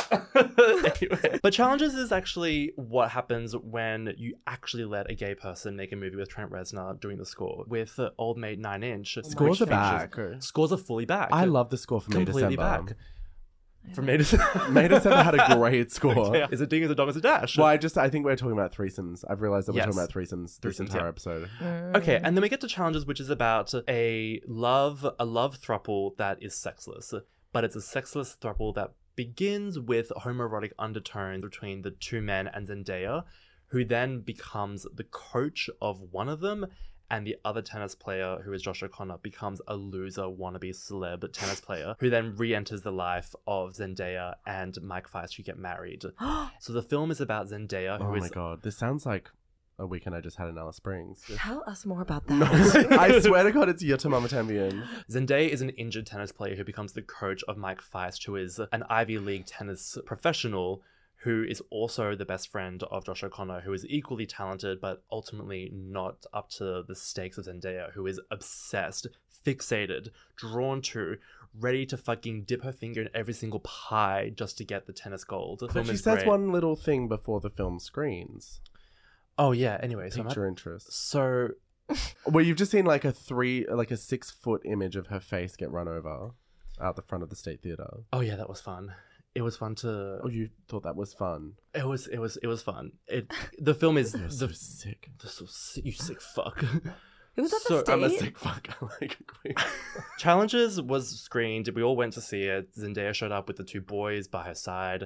Speaker 3: Anyway. But challenges is actually what happens when you actually let a gay person make a movie with Trent Reznor doing the score with uh, Old Mate Nine Inch.
Speaker 2: Scores
Speaker 3: which
Speaker 2: are
Speaker 3: features-
Speaker 2: back.
Speaker 3: Scores are fully back.
Speaker 2: I love the score for May
Speaker 3: completely
Speaker 2: December.
Speaker 3: back. From May December.
Speaker 2: May December had a great score.
Speaker 3: Okay, is it ding, is it dong, is it dash?
Speaker 2: Well, I just I think we're talking about threesomes. I've realized that we're
Speaker 3: Yes.
Speaker 2: talking about threesomes this
Speaker 3: Threesomes,
Speaker 2: entire
Speaker 3: yeah.
Speaker 2: episode.
Speaker 3: Okay, and then we get to challenges, which is about a love, a love throuple that is sexless, but it's a sexless throuple that begins with homoerotic undertones between the two men and Zendaya, who then becomes the coach of one of them, and the other tennis player, who is Josh O'Connor, becomes a loser wannabe celeb tennis player, who then re-enters the life of Zendaya and Mike Feist, who get married. So the film is about Zendaya, who
Speaker 2: Oh
Speaker 3: is
Speaker 2: my god, this sounds like a weekend I just had in Alice Springs.
Speaker 1: Tell us more about that.
Speaker 2: No, I swear to God, it's Yota Mama Tambien.
Speaker 3: Zendaya is an injured tennis player who becomes the coach of Mike Feist, who is an Ivy League tennis professional who is also the best friend of Josh O'Connor, who is equally talented, but ultimately not up to the stakes of Zendaya, who is obsessed, fixated, drawn to, ready to fucking dip her finger in every single pie just to get the tennis gold. The
Speaker 2: But
Speaker 3: film
Speaker 2: she
Speaker 3: is
Speaker 2: says
Speaker 3: great.
Speaker 2: one little thing before the film screens.
Speaker 3: Oh yeah, anyway, so,
Speaker 2: Pique
Speaker 3: I'm
Speaker 2: your
Speaker 3: at-
Speaker 2: interest.
Speaker 3: so
Speaker 2: Well, you've just seen like a three, like a six foot image of her face get run over out the front of the State Theatre.
Speaker 3: oh yeah, that was fun. It was fun to
Speaker 2: Oh, you thought that was fun?
Speaker 3: It was it was it was fun. It the film is
Speaker 2: You're
Speaker 3: the
Speaker 2: so sick.
Speaker 3: the so sick, you sick fuck.
Speaker 1: It was at
Speaker 3: So,
Speaker 1: the
Speaker 2: I'm a
Speaker 1: state.
Speaker 2: sick fuck. I like a queen.
Speaker 3: Challenges was screened. We all went to see it. Zendaya showed up with the two boys by her side,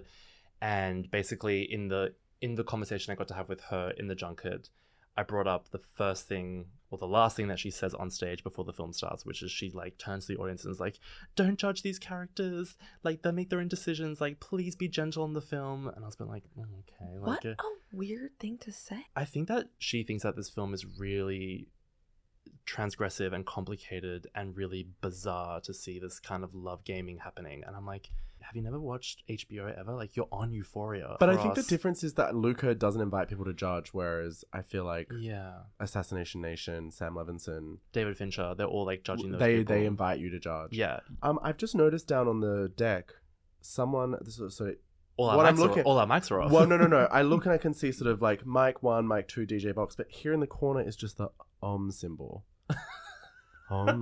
Speaker 3: and basically in the in the conversation I got to have with her in the junket, I brought up the first thing or the last thing that she says on stage before the film starts, which is she like turns to the audience and is like, "Don't judge these characters. Like they make their own decisions. Like please be gentle in the film." And I was been like, oh, okay, like
Speaker 1: What
Speaker 3: uh,
Speaker 1: a weird thing to say.
Speaker 3: I think that she thinks that this film is really transgressive and complicated and really bizarre to see this kind of love gaming happening. And I'm like, have you never watched H B O ever? Like, you're on Euphoria.
Speaker 2: But I
Speaker 3: For
Speaker 2: think the
Speaker 3: us-
Speaker 2: difference is that Luca doesn't invite people to judge, whereas I feel like
Speaker 3: Yeah.
Speaker 2: Assassination Nation, Sam Levinson,
Speaker 3: David Fincher, they're all like judging those
Speaker 2: they
Speaker 3: people.
Speaker 2: they invite you to judge.
Speaker 3: Yeah.
Speaker 2: Um, I've just noticed down on the deck, someone. This is so.
Speaker 3: All our,
Speaker 2: What I'm
Speaker 3: mics are,
Speaker 2: looking-
Speaker 3: all our mics are off.
Speaker 2: Well, no, no, no. I look and I can see sort of like mic one, mic two, D J box, but here in the corner is just the om symbol. Om.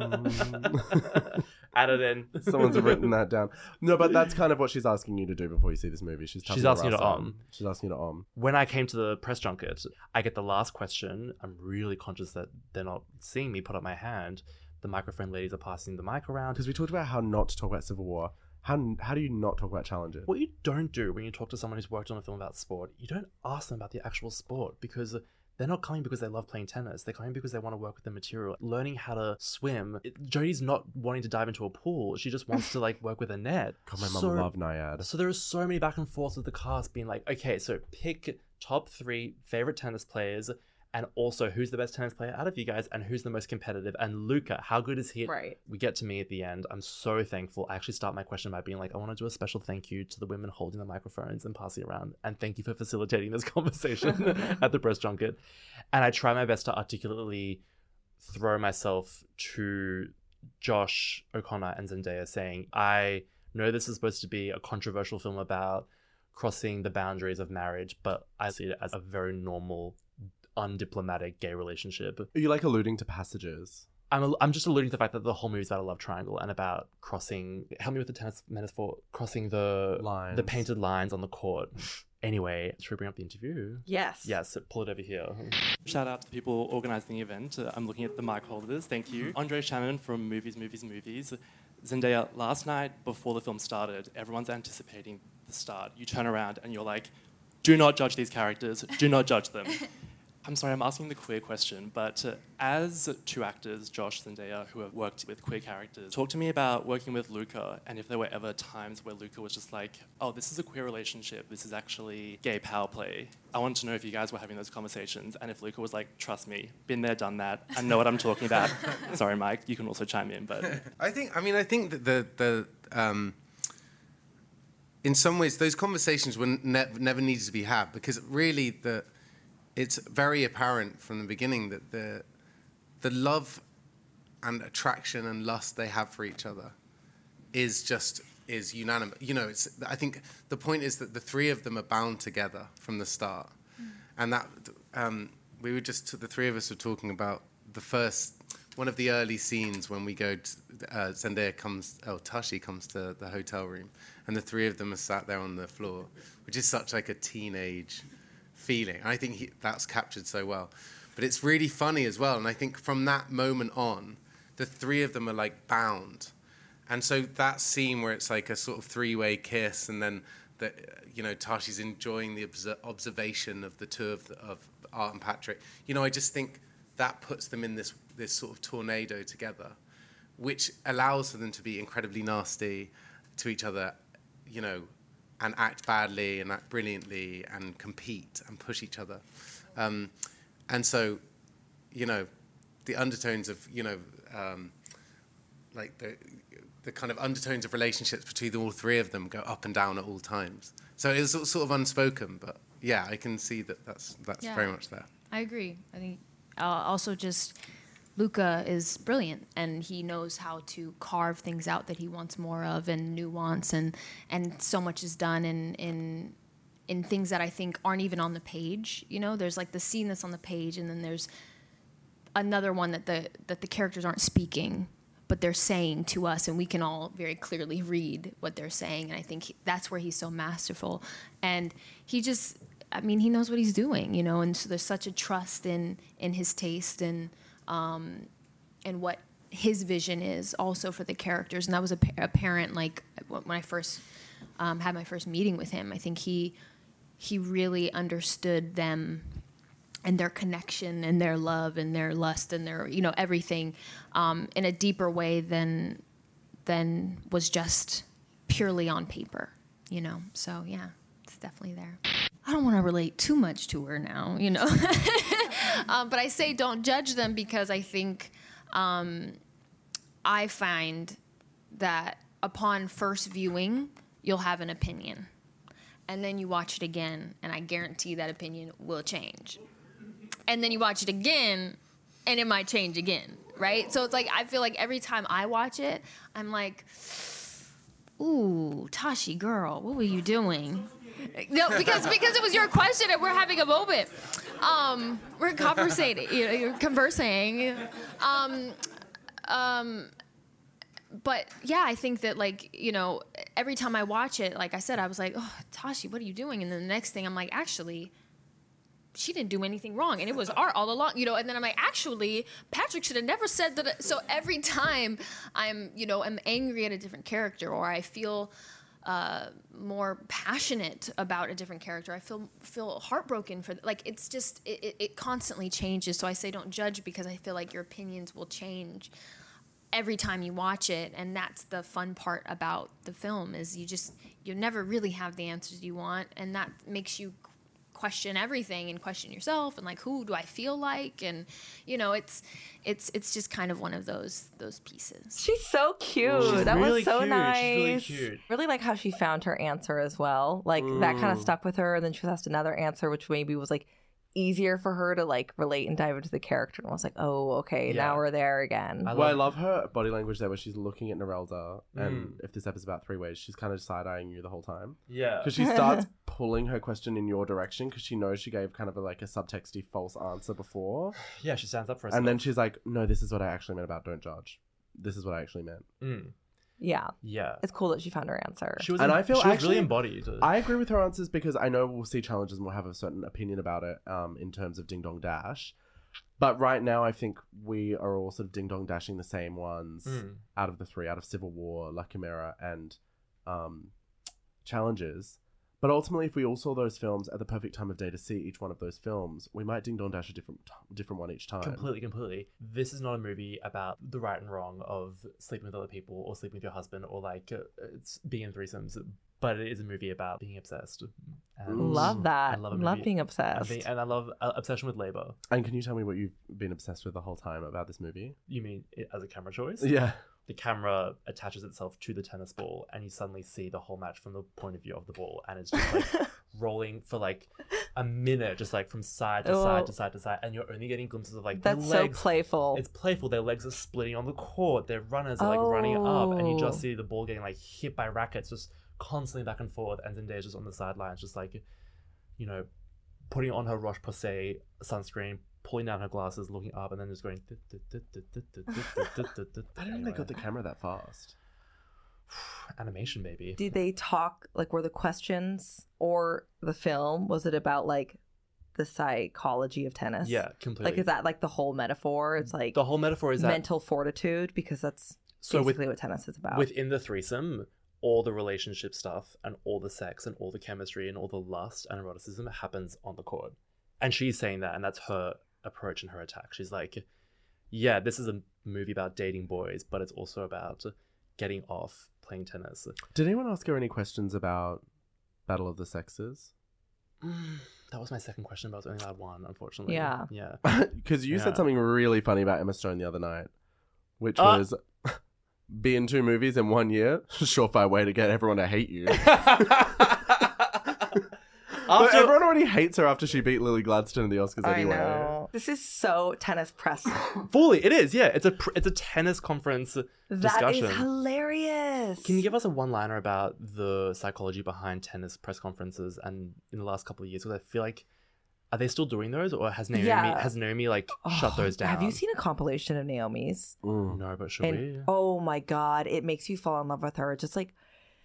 Speaker 3: Add it in.
Speaker 2: Someone's written that down. No, but that's kind of what she's asking you to do before you see this movie. She's,
Speaker 3: She's
Speaker 2: tapping
Speaker 3: asking you
Speaker 2: Russ
Speaker 3: to
Speaker 2: on.
Speaker 3: om.
Speaker 2: She's asking you to om.
Speaker 3: When I came to the press junket, I get the last question. I'm really conscious that they're not seeing me put up my hand. The microphone ladies are passing the mic around.
Speaker 2: Because we talked about how not to talk about Civil War. How how do you not talk about challenges?
Speaker 3: What you don't do when you talk to someone who's worked on a film about sport, you don't ask them about the actual sport because they're not coming because they love playing tennis. They're coming because they want to work with the material. Learning how to swim. It, Jodie's not wanting to dive into a pool. She just wants to like work with a net.
Speaker 2: God, my mum
Speaker 3: So-
Speaker 2: loved Naiad.
Speaker 3: So there are so many back and forths with the cast being like, okay, so pick top three favorite tennis players and also who's the best tennis player out of you guys and who's the most competitive. And Luca, how good is he?
Speaker 1: Right.
Speaker 3: We get to me at the end. I'm so thankful. I actually start my question by being like, I want to do a special thank you to the women holding the microphones and passing around. And thank you for facilitating this conversation at the press junket. And I try my best to articulately throw myself to Josh O'Connor and Zendaya saying, I know this is supposed to be a controversial film about crossing the boundaries of marriage, but I see it as a very normal, undiplomatic gay relationship.
Speaker 2: Are you like alluding to passages?
Speaker 3: I'm, a, I'm just alluding to the fact that the whole movie is about a love triangle and about crossing, help me with the tennis metaphor, crossing the
Speaker 2: Lines.
Speaker 3: the painted lines on the court. Anyway, should we bring up the interview?
Speaker 1: Yes.
Speaker 3: Yes, pull it over here.
Speaker 4: Shout out to the people organising the event. Uh, I'm looking at the mic holders. Thank you. Andre Shannon from Movies, Movies, Movies. Zendaya, last night before the film started, everyone's anticipating the start. You turn around and you're like, do not judge these characters. Do not judge them. I'm sorry, I'm asking the queer question, but uh, as two actors, Josh, Zendaya, who have worked with queer characters, talk to me about working with Luca, and if there were ever times where Luca was just like, oh, this is a queer relationship, this is actually gay power play. I wanted to know if you guys were having those conversations, and if Luca was like, trust me, been there, done that, I know what I'm talking about. Sorry, Mike, you can also chime in, but...
Speaker 5: I think, I mean, I think that the, the um, in some ways, those conversations were ne- never needed to be had, because really the... it's very apparent from the beginning that the the love and attraction and lust they have for each other is just is unanimous. You know, it's. I think the point is that the three of them are bound together from the start, mm. and that um, we were just the three of us were talking about the first one of the early scenes when we go. To, uh, Zendaya comes, oh Tashi comes to the hotel room, and the three of them are sat there on the floor, which is such like a teenage feeling. I think he, that's captured so well. But it's really funny as well. And I think from that moment on, the three of them are like bound. And so that scene where it's like a sort of three-way kiss, and then the, you know, Tashi's enjoying the obs- observation of the two of, the, of Art and Patrick. You know, I just think that puts them in this this sort of tornado together, which allows for them to be incredibly nasty to each other, you know, and act badly and act brilliantly and compete and push each other. Um, and so, you know, the undertones of, you know, um, like the the kind of undertones of relationships between all three of them go up and down at all times. So it's sort of unspoken, but yeah, I can see that that's, that's
Speaker 6: yeah,
Speaker 5: very much there.
Speaker 6: I agree. I think uh, also just Luca is brilliant, and he knows how to carve things out that he wants more of, and nuance, and and so much is done in in in things that I think aren't even on the page. You know, there's like the scene that's on the page, and then there's another one that the that the characters aren't speaking, but they're saying to us, and we can all very clearly read what they're saying. And I think he, that's where he's so masterful, and he just, I mean, he knows what he's doing, you know. And so there's such a trust in in his taste and. Um, and what his vision is also for the characters. And that was ap- apparent, like, when I first um, had my first meeting with him. I think he he really understood them and their connection and their love and their lust and their, you know, everything um, in a deeper way than than was just purely on paper, you know. So, yeah, it's definitely there. I don't want to relate too much to her now, you know. um, but I say don't judge them because I think um, I find that upon first viewing, you'll have an opinion. And then you watch it again, and I guarantee that opinion will change. And then you watch it again, and it might change again, right? So it's like I feel like every time I watch it, I'm like, ooh, Tashi, girl, what were you doing? No, because because it was your question and we're having a moment. Um, we're conversating, you know, you're conversing. Um, um, but yeah, I think that like, you know, every time I watch it, like I said, I was like, oh, Tashi, what are you doing? And then the next thing I'm like, actually, she didn't do anything wrong. And it was art all along, you know, and then I'm like, actually, Patrick should have never said that. So every time I'm, you know, I'm angry at a different character, or I feel uh, more passionate about a different character, I feel feel heartbroken for, like, it's just, it, it, it constantly changes. So I say don't judge because I feel like your opinions will change every time you watch it. And that's the fun part about the film, is you just, you never really have the answers you want. And that makes you question everything and question yourself and like, who do I feel like? And you know, it's it's it's just kind of one of those those pieces.
Speaker 1: She's so cute.
Speaker 3: She's
Speaker 1: that
Speaker 3: really
Speaker 1: was so
Speaker 3: cute.
Speaker 1: nice.
Speaker 3: She's really cute.
Speaker 1: Really like how she found her answer as well. Like mm. that kind of stuck with her, and then she was asked another answer which maybe was like easier for her to like relate and dive into the character. And I was like, oh, okay,
Speaker 3: Yeah.
Speaker 1: now we're there again.
Speaker 3: I
Speaker 2: Well, I
Speaker 3: love-
Speaker 2: love her body language there where she's looking at Narelda, and if this episode's about three ways, she's kind of side-eyeing you the whole time.
Speaker 3: Yeah.
Speaker 2: Because she starts pulling her question in your direction because she knows she gave kind of a, like a subtexty false answer before.
Speaker 3: Yeah, she stands up for herself.
Speaker 2: And then she's like, no, this is what I actually meant about don't judge. This is what I actually meant.
Speaker 3: Mm,
Speaker 1: Yeah,
Speaker 3: yeah.
Speaker 1: it's cool that she found her answer.
Speaker 3: She was
Speaker 2: And
Speaker 3: em-
Speaker 2: I feel
Speaker 3: she was
Speaker 2: actually-
Speaker 3: really embodied.
Speaker 2: I agree with her answers because I know we'll see challenges and we'll have a certain opinion about it um, in terms of Ding Dong Dash. But right now, I think we are all sort of ding dong dashing the same ones
Speaker 3: Mm.
Speaker 2: out of the three, out of Civil War, La Chimera, and um, Challenges. But ultimately, if we all saw those films at the perfect time of day to see each one of those films, we might ding dong dash a different t- different one each time.
Speaker 3: Completely, completely. This is not a movie about the right and wrong of sleeping with other people or sleeping with your husband or like uh, it's being in threesomes, but it is a movie about being obsessed. And
Speaker 1: Love that.
Speaker 3: I love, a
Speaker 1: love
Speaker 3: movie-
Speaker 1: being
Speaker 3: I
Speaker 1: obsessed.
Speaker 3: think- and I love uh, obsession with labor.
Speaker 2: And can you tell me what you've been obsessed with the whole time about this movie?
Speaker 3: You mean it as a camera choice?
Speaker 2: Yeah.
Speaker 3: The camera attaches itself to the tennis ball and you suddenly see the whole match from the point of view of the ball and it's just like rolling for like a minute, just like from side to
Speaker 1: Oh.
Speaker 3: side to side to side, and you're only getting glimpses of like
Speaker 1: That's
Speaker 3: their
Speaker 1: so
Speaker 3: legs.
Speaker 1: playful.
Speaker 3: It's playful. Their legs are splitting on the court. Their runners are like running up, and you
Speaker 1: Oh.
Speaker 3: just see the ball getting like hit by rackets, just constantly back and forth. And Zendaya's just on the sidelines, just like, you know, putting on her Roche Posay sunscreen, pulling down her glasses, looking up, and then just going.
Speaker 2: I didn't know they got the camera that fast.
Speaker 3: Animation, baby.
Speaker 1: Did they talk like were the questions or the film? Was it about like the psychology of tennis?
Speaker 3: Yeah, completely.
Speaker 1: Like is that like the whole metaphor? It's like
Speaker 3: the whole metaphor is that
Speaker 1: mental fortitude because that's
Speaker 3: so with,
Speaker 1: basically what tennis is about.
Speaker 3: within the threesome, all the relationship stuff and all the sex and all the chemistry and all the lust and eroticism happens on the court. And she's saying that, and that's her approach and her attack. She's like, yeah, this is a movie about dating boys, but it's also about getting off playing tennis.
Speaker 2: Did anyone ask her any questions about Battle of the Sexes?
Speaker 3: That was my second question, but I was only allowed one, unfortunately.
Speaker 1: Yeah.
Speaker 3: Yeah.
Speaker 2: Because you
Speaker 3: Yeah.
Speaker 2: said something really funny about Emma Stone the other night, which
Speaker 3: Uh.
Speaker 2: was be in two movies in one year. Surefire way to get everyone to hate you. But
Speaker 3: After-
Speaker 2: everyone already hates her after she beat Lily Gladstone in the Oscars
Speaker 1: I
Speaker 2: anyway.
Speaker 1: know. This is so tennis press.
Speaker 3: Fully, it is, yeah. It's a pr- it's a tennis conference
Speaker 1: That
Speaker 3: discussion.
Speaker 1: is hilarious.
Speaker 3: Can you give us a one-liner about the psychology behind tennis press conferences and in the last couple of years? Because I feel like, are they still doing those, or has Naomi
Speaker 1: Yeah.
Speaker 3: has Naomi like shut
Speaker 1: Oh,
Speaker 3: those down?
Speaker 1: Have you seen a compilation of Naomi's?
Speaker 2: Mm.
Speaker 3: No, but should
Speaker 1: And
Speaker 3: we?
Speaker 1: oh my god, it makes you fall in love with her. Just like,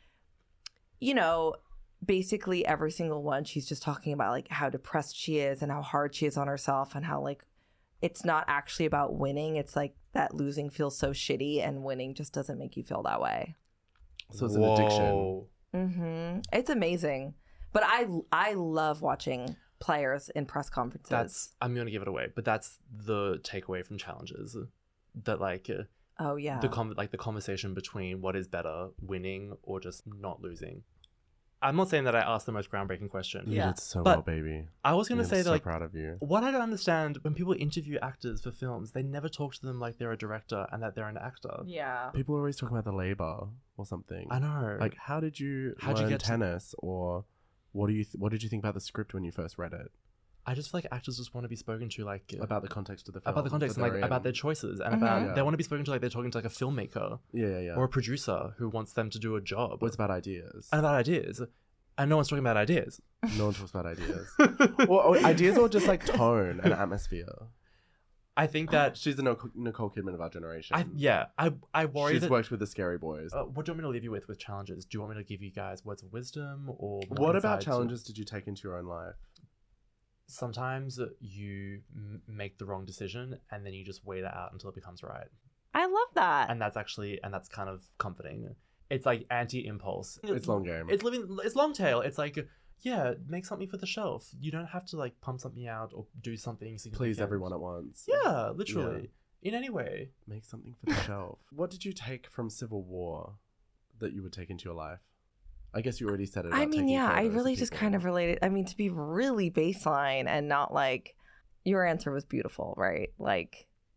Speaker 1: you know, basically every single one, she's just talking about like how depressed she is and how hard she is on herself and how like it's not actually about winning. It's like that losing feels so shitty and winning just doesn't make you feel that way.
Speaker 2: So it's an addiction.
Speaker 3: Whoa.
Speaker 1: Mm-hmm. It's amazing, but I I love watching players in press conferences.
Speaker 3: That's I'm gonna give it away, but that's the takeaway from challenges. That like uh,
Speaker 1: oh yeah.
Speaker 3: the con- like the conversation between what is better, winning or just not losing. I'm not saying that I asked the most groundbreaking question.
Speaker 2: You
Speaker 1: Yeah.
Speaker 2: did so
Speaker 3: But
Speaker 2: well, baby.
Speaker 3: I was gonna
Speaker 2: I'm
Speaker 3: say that
Speaker 2: so
Speaker 3: like
Speaker 2: proud of you.
Speaker 3: what I don't understand when people interview actors for films, they never talk to them like they're a director and that they're an actor.
Speaker 1: yeah.
Speaker 2: People are always talking about the labor or something.
Speaker 3: I know.
Speaker 2: Like, how did you
Speaker 3: How'd you
Speaker 2: learn
Speaker 3: get to-
Speaker 2: tennis, or what do you th- what did you think about the script when you first read it?
Speaker 3: I just feel like actors just want to be spoken to like
Speaker 2: About the context of the film.
Speaker 3: about the context
Speaker 2: that
Speaker 3: and like
Speaker 2: they're
Speaker 3: about
Speaker 2: in.
Speaker 3: their choices and
Speaker 1: Mhm.
Speaker 3: about
Speaker 2: Yeah.
Speaker 3: they want to be spoken to like they're talking to like a filmmaker
Speaker 2: Yeah, yeah, yeah.
Speaker 3: or a producer who wants them to do a job.
Speaker 2: What's about ideas?
Speaker 3: and about ideas. And no one's talking about ideas.
Speaker 2: No one talks about ideas. or, or ideas or just like tone and atmosphere.
Speaker 3: I think that
Speaker 2: She's the Nicole, Nicole Kidman of our generation.
Speaker 3: I yeah, I I worry
Speaker 2: She's
Speaker 3: that
Speaker 2: worked with the Scary Boys.
Speaker 3: uh, what do you want me to leave you with with challenges? Do you want me to give you guys words of wisdom or more
Speaker 2: what about
Speaker 3: insights?
Speaker 2: challenges did you take into your own life?
Speaker 3: Sometimes you m- make the wrong decision and then you just wait it out until it becomes right.
Speaker 1: I love that.
Speaker 3: And that's actually and that's kind of comforting. It's like anti-impulse.
Speaker 2: It's long game.
Speaker 3: It's living it's long tail. It's like yeah, make something for the shelf. You don't have to like pump something out or do something
Speaker 2: Please
Speaker 3: significant.
Speaker 2: everyone at once.
Speaker 3: Yeah, literally. In any way.
Speaker 2: Make something for the shelf. What did you take from Civil War that you would take into your life? I guess you already said it.
Speaker 1: I
Speaker 2: about
Speaker 1: mean,
Speaker 2: taking
Speaker 1: yeah, I
Speaker 2: photos of
Speaker 1: really just
Speaker 2: people.
Speaker 1: kind of related. I mean, to be really baseline and not like your answer was beautiful, right? Like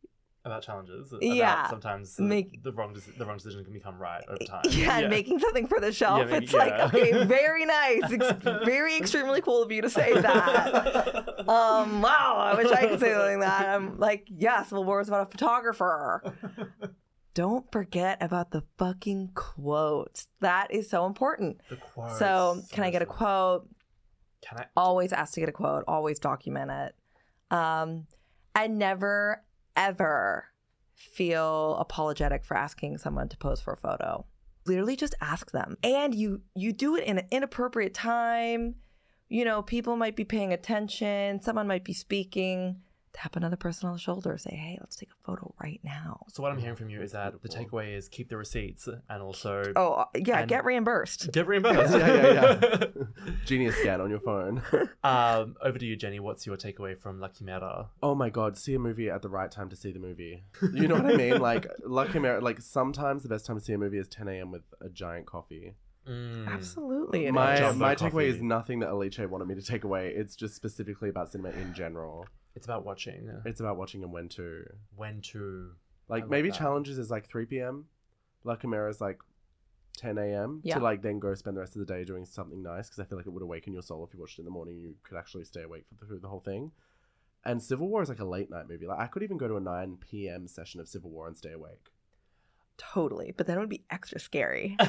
Speaker 3: about challenges.
Speaker 1: Yeah.
Speaker 3: About sometimes
Speaker 1: Make-
Speaker 3: the wrong deci- the wrong decision can become right over time.
Speaker 1: Yeah, and making something for the shelf.
Speaker 3: Yeah, maybe-
Speaker 1: it's
Speaker 3: yeah.
Speaker 1: like, okay, very nice. Ex- very extremely cool of you to say that. um, wow, I wish I could say something like that. I'm like, yeah, Civil War is about a photographer. Don't forget about the fucking quotes. That is so important.
Speaker 3: The quotes.
Speaker 1: So, can I get a
Speaker 3: seriously.
Speaker 1: quote?
Speaker 3: Can I?
Speaker 1: Always ask to get a quote. Always document it. Um, and never, ever feel apologetic for asking someone to pose for a photo. Literally just ask them. And you you do it in an inappropriate time. You know, people might be paying attention. Someone might be speaking. Tap another person on the shoulder. Say, hey, let's take a photo right now.
Speaker 3: So what I'm hearing from you is that the takeaway is keep the receipts and also
Speaker 1: Oh, uh, yeah,
Speaker 3: And-
Speaker 1: get reimbursed.
Speaker 3: get reimbursed.
Speaker 2: yeah, yeah, yeah. Genius scan on your phone.
Speaker 3: Um, over to you, Jenny. What's your takeaway from La Quimera?
Speaker 2: Oh my god, see a movie at the right time to see the movie. You know what I mean? Like, Lucky Mary, like, sometimes the best time to see a movie is ten a.m. with a giant coffee.
Speaker 3: Mm.
Speaker 1: Absolutely. it
Speaker 2: My
Speaker 1: is.
Speaker 3: Jumbo
Speaker 2: my
Speaker 3: coffee.
Speaker 2: takeaway is nothing that Alice wanted me to take away. It's just specifically about cinema in general.
Speaker 3: It's about watching.
Speaker 2: It's about watching and when to.
Speaker 3: When to. I
Speaker 2: Like,
Speaker 3: love
Speaker 2: maybe
Speaker 3: that.
Speaker 2: challenges is like three p.m. La Quimera is like ten a.m.
Speaker 1: Yeah.
Speaker 2: to like then go spend the rest of the day doing something nice, because I feel like it would awaken your soul if you watched it in the morning. You could actually stay awake for the, through the whole thing. And Civil War is like a late night movie. Like, I could even go to a nine p.m. session of Civil War and stay awake.
Speaker 1: Totally. But then it would be extra scary.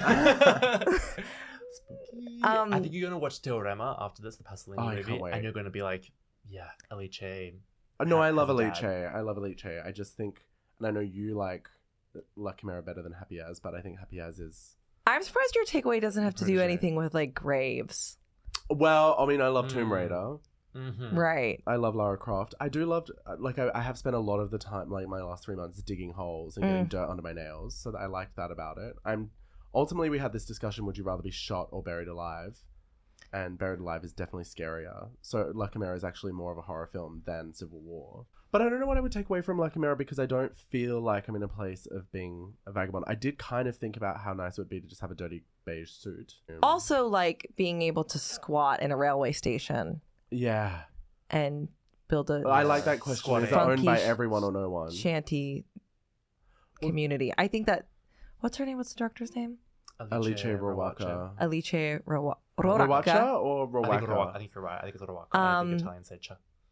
Speaker 3: Spooky.
Speaker 1: Um,
Speaker 3: I think you're gonna watch Teorema after this, the Pasolini
Speaker 2: Oh, I
Speaker 3: movie,
Speaker 2: can't wait.
Speaker 3: and you're gonna be like, "Yeah, Alice."
Speaker 2: Uh, no, I
Speaker 3: Has
Speaker 2: love
Speaker 3: a
Speaker 2: Alice.
Speaker 3: dad.
Speaker 2: I love Alice. I just think, and I know you like La Quimera better than Happy As, but I think Happy As is.
Speaker 1: I'm surprised your takeaway doesn't have to do
Speaker 2: Protégé.
Speaker 1: anything with like graves.
Speaker 2: Well, I mean, I love Tomb
Speaker 3: Mm.
Speaker 2: Raider.
Speaker 3: Mm-hmm.
Speaker 1: Right.
Speaker 2: I love Lara Croft. I do love, like, I, I have spent a lot of the time, like my last three months, digging holes and getting
Speaker 1: Mm.
Speaker 2: dirt under my nails. So that I like that about it. I'm ultimately we had this discussion: would you rather be shot or buried alive? And Buried Alive is definitely scarier. So La Quimera is actually more of a horror film than Civil War. But I don't know what I would take away from La Quimera, because I don't feel like I'm in a place of being a vagabond. I did kind of think about how nice it would be to just have a dirty beige suit.
Speaker 1: Also, like being able to squat in a railway station
Speaker 2: Yeah.
Speaker 1: and build a
Speaker 2: I like that question. Is it
Speaker 3: Squatting.
Speaker 2: owned by
Speaker 1: Funky sh-
Speaker 2: everyone or no one?
Speaker 1: shanty community. I think that. What's her name? What's the director's name?
Speaker 2: Alice Rawaka.
Speaker 1: Alice Rowa-
Speaker 2: Rawacha
Speaker 1: Roraca.
Speaker 2: or
Speaker 3: I think, Rawaka. I
Speaker 2: Rawaka?
Speaker 3: think you're right. I think it's Rawaka. I
Speaker 1: Um,
Speaker 3: think Italian say cha.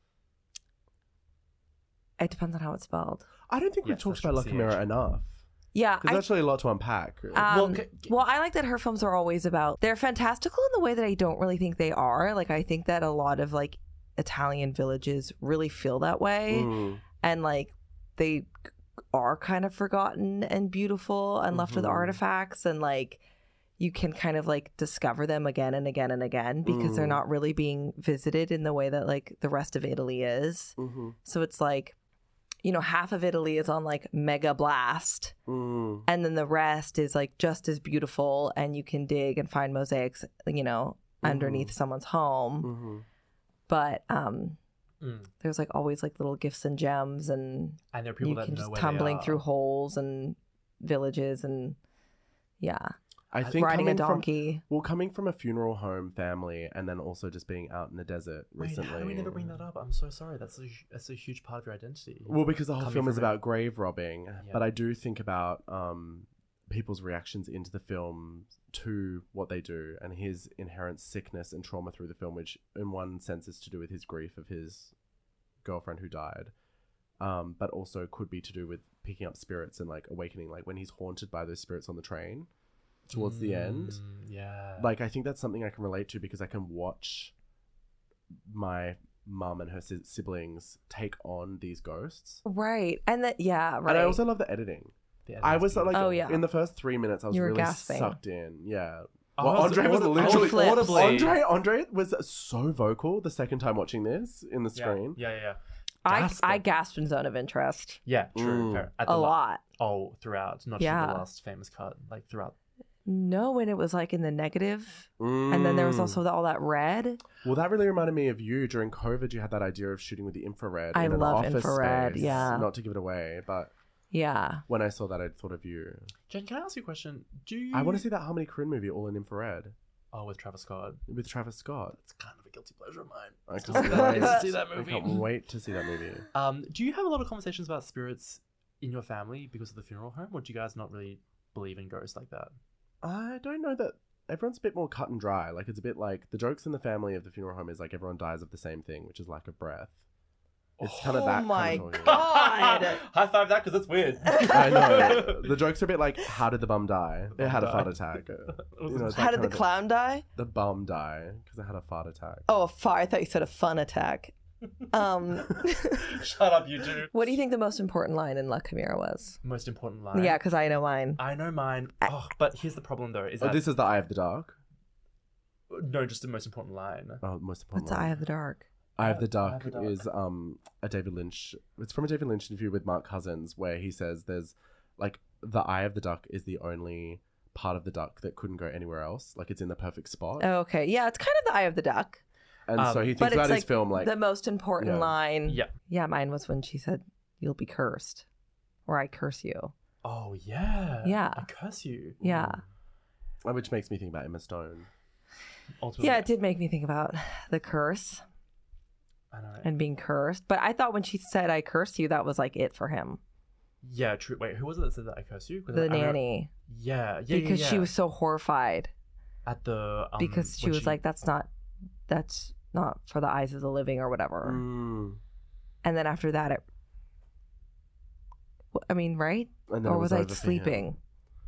Speaker 1: It depends on how it's spelled.
Speaker 2: I don't think we've
Speaker 3: Yes,
Speaker 2: talked
Speaker 3: that's
Speaker 2: about La
Speaker 3: true.
Speaker 2: Quimera
Speaker 3: C H.
Speaker 2: enough.
Speaker 1: Yeah.
Speaker 2: Because
Speaker 1: I,
Speaker 2: there's actually a lot to unpack.
Speaker 1: um,
Speaker 3: Well,
Speaker 1: well,
Speaker 3: c-
Speaker 1: I like that her films are always about. They're fantastical in the way that I don't really think they are. Like I think that a lot of like Italian villages really feel that way,
Speaker 2: Mm.
Speaker 1: and like they are kind of forgotten and beautiful and left with
Speaker 2: Mhm.
Speaker 1: artifacts, and like you can kind of like discover them again and again and again because they're
Speaker 2: Mm.
Speaker 1: not really being visited in the way that like the rest of Italy is.
Speaker 2: Mm-hmm.
Speaker 1: So it's like, you know, half of Italy is on like mega blast,
Speaker 2: Mm.
Speaker 1: and then the rest is like just as beautiful, and you can dig and find mosaics, you know, underneath
Speaker 2: Mhm.
Speaker 1: someone's home.
Speaker 2: Mm-hmm.
Speaker 1: But um
Speaker 3: Mm.
Speaker 1: there's like always like little gifts and gems, and
Speaker 3: And there are people
Speaker 1: you
Speaker 3: that
Speaker 1: can
Speaker 3: know
Speaker 1: just
Speaker 3: where
Speaker 1: tumbling
Speaker 3: they are.
Speaker 1: through holes and villages, and yeah,
Speaker 2: I think
Speaker 1: riding a
Speaker 2: coming from,
Speaker 1: donkey.
Speaker 2: well, coming from a funeral home family and then also just being out in the desert
Speaker 3: Wait,
Speaker 2: recently.
Speaker 3: how do we never bring that up? I'm so sorry. That's a hu- that's a huge part of your identity.
Speaker 2: Well, because the whole
Speaker 3: Coming
Speaker 2: film is
Speaker 3: from a-
Speaker 2: about grave robbing,
Speaker 3: Yeah.
Speaker 2: but I do think about um, people's reactions into the film to what they do, and his inherent sickness and trauma through the film, which in one sense is to do with his grief of his girlfriend who died, um, but also could be to do with picking up spirits and like awakening, like when he's haunted by those spirits on the train towards the end.
Speaker 3: Mm, yeah.
Speaker 2: Like, I think that's something I can relate to, because I can watch my mum and her si- siblings take on these ghosts.
Speaker 1: Right. And that yeah, right.
Speaker 2: And I also love the editing.
Speaker 3: The
Speaker 2: I
Speaker 3: editing's
Speaker 2: was uh, like,
Speaker 1: Oh, yeah.
Speaker 2: in the first three minutes, I was
Speaker 1: You were
Speaker 2: really
Speaker 1: gasping.
Speaker 2: sucked in. Yeah.
Speaker 3: Oh,
Speaker 2: Well,
Speaker 3: I was
Speaker 2: Andre was
Speaker 3: audib-
Speaker 2: literally
Speaker 1: flips.
Speaker 3: audibly.
Speaker 2: Andre. Andre was so vocal the second time watching this in the
Speaker 3: Yeah,
Speaker 2: screen.
Speaker 3: yeah, yeah, yeah.
Speaker 1: I
Speaker 3: Gasping.
Speaker 1: I gasped in Zone of Interest
Speaker 3: Yeah, true.
Speaker 2: Mm.
Speaker 3: Fair. At
Speaker 1: a
Speaker 3: the la-
Speaker 1: lot.
Speaker 3: Oh, throughout, not just
Speaker 1: Yeah.
Speaker 3: the last famous cut, like throughout.
Speaker 1: No, when it was like in the negative, and then there was
Speaker 2: Mm.
Speaker 1: also the, all that red.
Speaker 2: Well, that really reminded me of you during COVID. You had that idea of shooting with the infrared.
Speaker 1: I
Speaker 2: in an
Speaker 1: love
Speaker 2: office
Speaker 1: infrared,
Speaker 2: space.
Speaker 1: yeah.
Speaker 2: Not to give it away, but
Speaker 1: Yeah.
Speaker 2: when I saw that, I thought of you.
Speaker 3: Jen, can I ask you a question? Do you?
Speaker 2: I want to see that Harmony Korine movie all in infrared
Speaker 3: Oh, with Travis Scott.
Speaker 2: with Travis Scott.
Speaker 3: It's kind of a guilty pleasure of mine.
Speaker 2: I
Speaker 3: Still
Speaker 2: can't
Speaker 3: see that-
Speaker 2: wait
Speaker 3: see that
Speaker 2: I
Speaker 3: movie.
Speaker 2: can't wait to see that movie.
Speaker 3: Um, do you have a lot of conversations about spirits in your family because of the funeral home, or do you guys not really believe in ghosts like that?
Speaker 2: I don't know that everyone's a bit more cut and dry. Like it's a bit like the jokes in the family of the funeral home is like everyone dies of the same thing, which is lack of breath. It's kind of
Speaker 1: Oh
Speaker 2: that.
Speaker 1: my
Speaker 2: kind of
Speaker 1: God.
Speaker 3: High five that because that's weird.
Speaker 2: I know. The jokes are a bit like, how did the bum die? It had a
Speaker 3: died.
Speaker 2: fart attack. Uh, You know, it's
Speaker 1: How
Speaker 2: that
Speaker 1: did the
Speaker 2: kind of-
Speaker 1: clown die?
Speaker 2: The bum die because it had a fart attack.
Speaker 1: Oh, a fire. I thought you said a fun attack. Um,
Speaker 3: Shut up, you two.
Speaker 1: what do you think the most important line in La Chimera was?
Speaker 3: Most important line.
Speaker 1: Yeah, because I know mine.
Speaker 3: I know mine. Oh, but here's the problem though. Is
Speaker 2: Oh,
Speaker 3: that
Speaker 2: this is the Eye of the Dark.
Speaker 3: no, just the most important line.
Speaker 2: Oh, most important.
Speaker 1: What's the Eye of the Dark?
Speaker 2: Eye of the
Speaker 3: Eye of
Speaker 2: Dark
Speaker 3: the Dark.
Speaker 2: is um a David Lynch. It's from a David Lynch interview with Mark Cousins where he says there's like the Eye of the Duck is the only part of the duck that couldn't go anywhere else. Like it's in the perfect spot.
Speaker 1: Oh, okay. Yeah, it's kind of the Eye of the Duck.
Speaker 2: And
Speaker 3: Um,
Speaker 2: so he
Speaker 1: But
Speaker 2: thinks
Speaker 1: it's
Speaker 2: about
Speaker 1: like
Speaker 2: his film like
Speaker 1: the most important
Speaker 2: yeah.
Speaker 1: line.
Speaker 3: Yeah.
Speaker 1: Yeah, mine was when she said, "You'll be cursed," or "I curse you."
Speaker 3: Oh yeah.
Speaker 1: Yeah.
Speaker 3: I curse you.
Speaker 1: Yeah.
Speaker 2: which makes me think about Emma Stone.
Speaker 3: Ultimately,
Speaker 1: Yeah, it did make me think about the curse
Speaker 3: I know.
Speaker 1: and being cursed. But I thought when she said, "I curse you," that was like it for him.
Speaker 3: Yeah, true. Wait, who was it that said that I curse you? 'Cause
Speaker 1: The
Speaker 3: I remember-
Speaker 1: nanny.
Speaker 3: Yeah, yeah,
Speaker 1: Because
Speaker 3: yeah,
Speaker 1: she
Speaker 3: yeah.
Speaker 1: was so horrified.
Speaker 3: at the um,
Speaker 1: because she
Speaker 3: when
Speaker 1: was like, "That's not, that's not for the eyes of the living," or whatever.
Speaker 2: Mm.
Speaker 1: And then after that, it. I mean, right?
Speaker 2: And then
Speaker 1: Or
Speaker 2: it
Speaker 1: was,
Speaker 2: was
Speaker 1: I
Speaker 2: over for him.
Speaker 1: sleeping?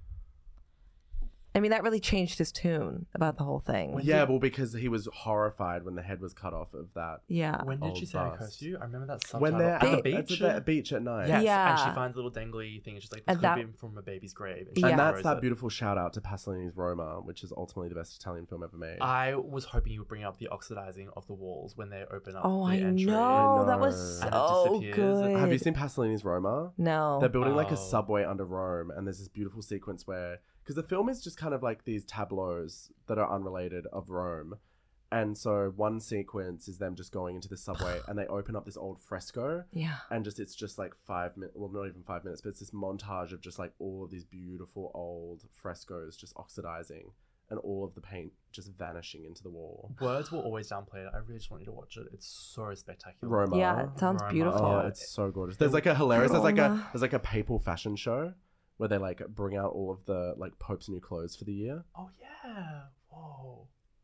Speaker 1: I mean, that really changed his tune about the whole thing.
Speaker 3: When
Speaker 2: Yeah,
Speaker 3: did-
Speaker 2: well, because he was horrified when the head was cut off of that.
Speaker 1: Yeah.
Speaker 3: When did
Speaker 2: Old
Speaker 3: she say I
Speaker 2: bust.
Speaker 3: curse you? I remember that subtitle.
Speaker 2: When they're
Speaker 3: at the
Speaker 2: at,
Speaker 3: beach.
Speaker 2: It's at the beach at night.
Speaker 3: Yes,
Speaker 1: Yeah.
Speaker 3: and she finds a little dangly thing, and she's like, "This
Speaker 1: And
Speaker 3: could
Speaker 1: that-
Speaker 3: have been from a baby's grave." And, she
Speaker 1: Yeah.
Speaker 2: And that's
Speaker 3: throws
Speaker 2: that
Speaker 3: it.
Speaker 2: beautiful shout out to Pasolini's Roma, which is ultimately the best Italian film ever made.
Speaker 3: I was hoping you would bring up the oxidizing of the walls when they open up.
Speaker 1: Oh,
Speaker 3: the
Speaker 1: I
Speaker 3: entry.
Speaker 1: know.
Speaker 2: I
Speaker 1: That was
Speaker 2: know.
Speaker 3: And it
Speaker 1: so
Speaker 3: disappears.
Speaker 1: good.
Speaker 2: Have you seen Pasolini's Roma?
Speaker 1: No.
Speaker 2: They're building like
Speaker 3: Oh.
Speaker 2: a subway under Rome, and there's this beautiful sequence where, because the film is just kind of like these tableaus that are unrelated of Rome, and so one sequence is them just going into the subway, and they open up this old fresco,
Speaker 1: Yeah.
Speaker 2: and just it's just like five minutes, well, not even five minutes, but it's this montage of just like all of these beautiful old frescoes just oxidizing, and all of the paint just vanishing into the wall.
Speaker 3: Words will always downplay it. I really just want you to watch it. It's so spectacular.
Speaker 2: Roma.
Speaker 1: Yeah, it sounds
Speaker 3: Roma.
Speaker 1: beautiful.
Speaker 2: Oh,
Speaker 3: Yeah.
Speaker 2: it's so gorgeous. There's like a hilarious. There's like a
Speaker 1: Roma.
Speaker 2: there's like a papal fashion show where they like bring out all of the like Pope's new clothes for the year,
Speaker 3: Oh yeah. Whoa.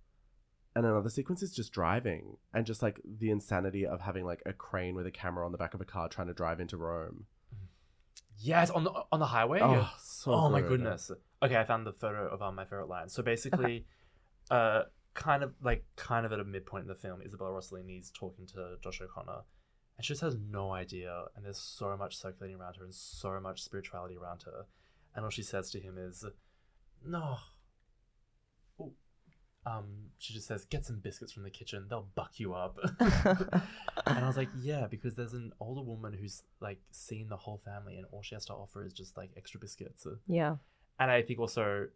Speaker 2: and another sequence is just driving and just like the insanity of having like a crane with a camera on the back of a car trying to drive into Rome.
Speaker 3: Yes, on the on the highway.
Speaker 2: Oh, so
Speaker 3: oh my
Speaker 2: good.
Speaker 3: goodness. Okay, I found the photo of um, my favorite line. So basically, uh, kind of like kind of at a midpoint in the film, Isabella Rossellini's talking to Josh O'Connor, and she just has no idea. And there's so much circulating around her and so much spirituality around her, and all she says to him is, "No." Ooh. Um, she just says, "Get some biscuits from the kitchen. They'll buck you up." And I was like, yeah, because there's an older woman who's like seen the whole family, and all she has to offer is just like extra biscuits.
Speaker 1: Yeah.
Speaker 3: And I think also,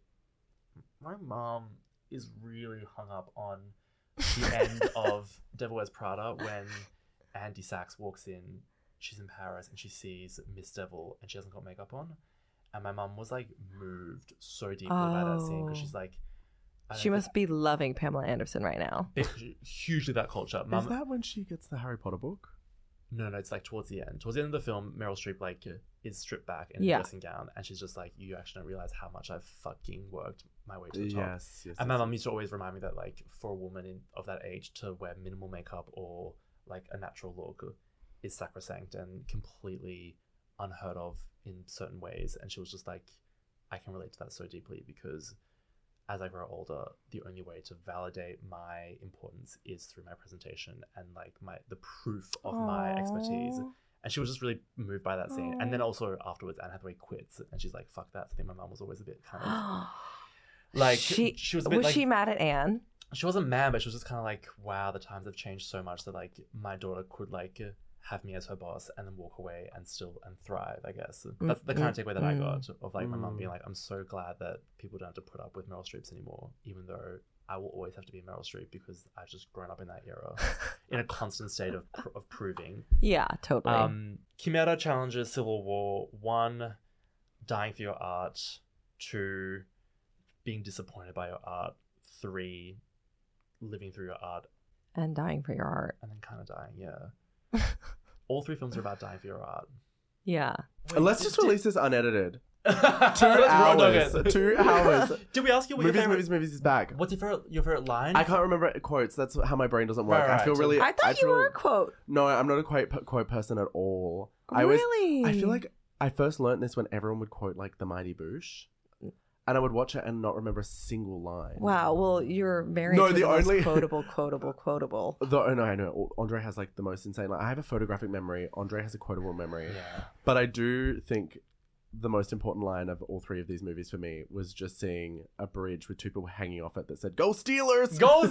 Speaker 3: my mom is really hung up on the end of Devil Wears Prada when Andy Sachs walks in. She's in Paris and she sees Miss Devil and she hasn't got makeup on. And my mom was like moved so deeply by that scene because
Speaker 1: Oh.
Speaker 3: she's like, I don't
Speaker 1: She
Speaker 3: think-
Speaker 1: must be loving Pamela Anderson right now.
Speaker 3: big- hugely that culture.
Speaker 2: Is
Speaker 3: Mum,
Speaker 2: that when she gets the Harry Potter book?
Speaker 3: No, no, it's like towards the end. Towards the end of the film, Meryl Streep like is stripped back in
Speaker 1: Yeah.
Speaker 3: a dressing gown, and she's just like, "You actually don't realize how much I've fucking worked my way to the top."
Speaker 2: Yes, yes.
Speaker 3: And my
Speaker 2: yes,
Speaker 3: mum
Speaker 2: yes.
Speaker 3: used to always remind me that like for a woman in, of that age to wear minimal makeup or like a natural look is sacrosanct and completely unheard of in certain ways. And she was just like, I can relate to that so deeply because as I grow older, the only way to validate my importance is through my presentation and like my the proof of my expertise.
Speaker 1: Aw.
Speaker 3: And she was just really moved by that scene. And then also afterwards, Anne Hathaway quits, and she's like, "Fuck that." So I think my mum was always a bit kind of like
Speaker 1: she,
Speaker 3: she was a bit
Speaker 1: was
Speaker 3: like
Speaker 1: she mad at Anne?
Speaker 3: she wasn't mad, but she was just kind of like, "Wow, the times have changed so much that like my daughter could like have me as her boss and then walk away and still and thrive." I guess that's the kind of takeaway that I got of like my mum being like, "I'm so glad that people don't have to put up with Meryl Streep anymore, even though I will always have to be Meryl Streep because I've just grown up in that era in a constant state of pr- of proving."
Speaker 1: Yeah, totally.
Speaker 3: Um, Chimera challenges Civil War: one, dying for your art; two, being disappointed by your art; three, living through your art
Speaker 1: and dying for your art.
Speaker 3: and then kind of dying. Yeah. All three films are about dying for your art.
Speaker 1: Yeah.
Speaker 2: Let's just release this unedited.
Speaker 3: Two
Speaker 2: Two hours. Two hours.
Speaker 3: Did we ask you what your
Speaker 2: Movies,
Speaker 3: favorite?
Speaker 2: movies, movies is back.
Speaker 3: What's your favorite? Your favorite line?
Speaker 2: I can't remember quotes. That's how my brain doesn't work.
Speaker 3: Right,
Speaker 2: I
Speaker 3: right.
Speaker 2: feel really.
Speaker 1: I thought you
Speaker 2: feel-
Speaker 1: were a quote.
Speaker 2: No, I'm not a quote quote person at all. I always,
Speaker 1: Really?
Speaker 2: I feel like I first learned this when everyone would quote like The Mighty Boosh, and I would watch it and not remember a single line.
Speaker 1: Wow. Well, you're married
Speaker 2: No,
Speaker 1: to
Speaker 2: the
Speaker 1: the, most
Speaker 2: only-
Speaker 1: quotable, quotable, quotable.
Speaker 2: The, oh no, I know. Andre has like the most insane. Like I have a photographic memory. Andre has a quotable memory.
Speaker 3: Yeah.
Speaker 2: But I do think the most important line of all three of these movies for me was just seeing a bridge with two people hanging off it that said "Go Steelers!"
Speaker 3: Go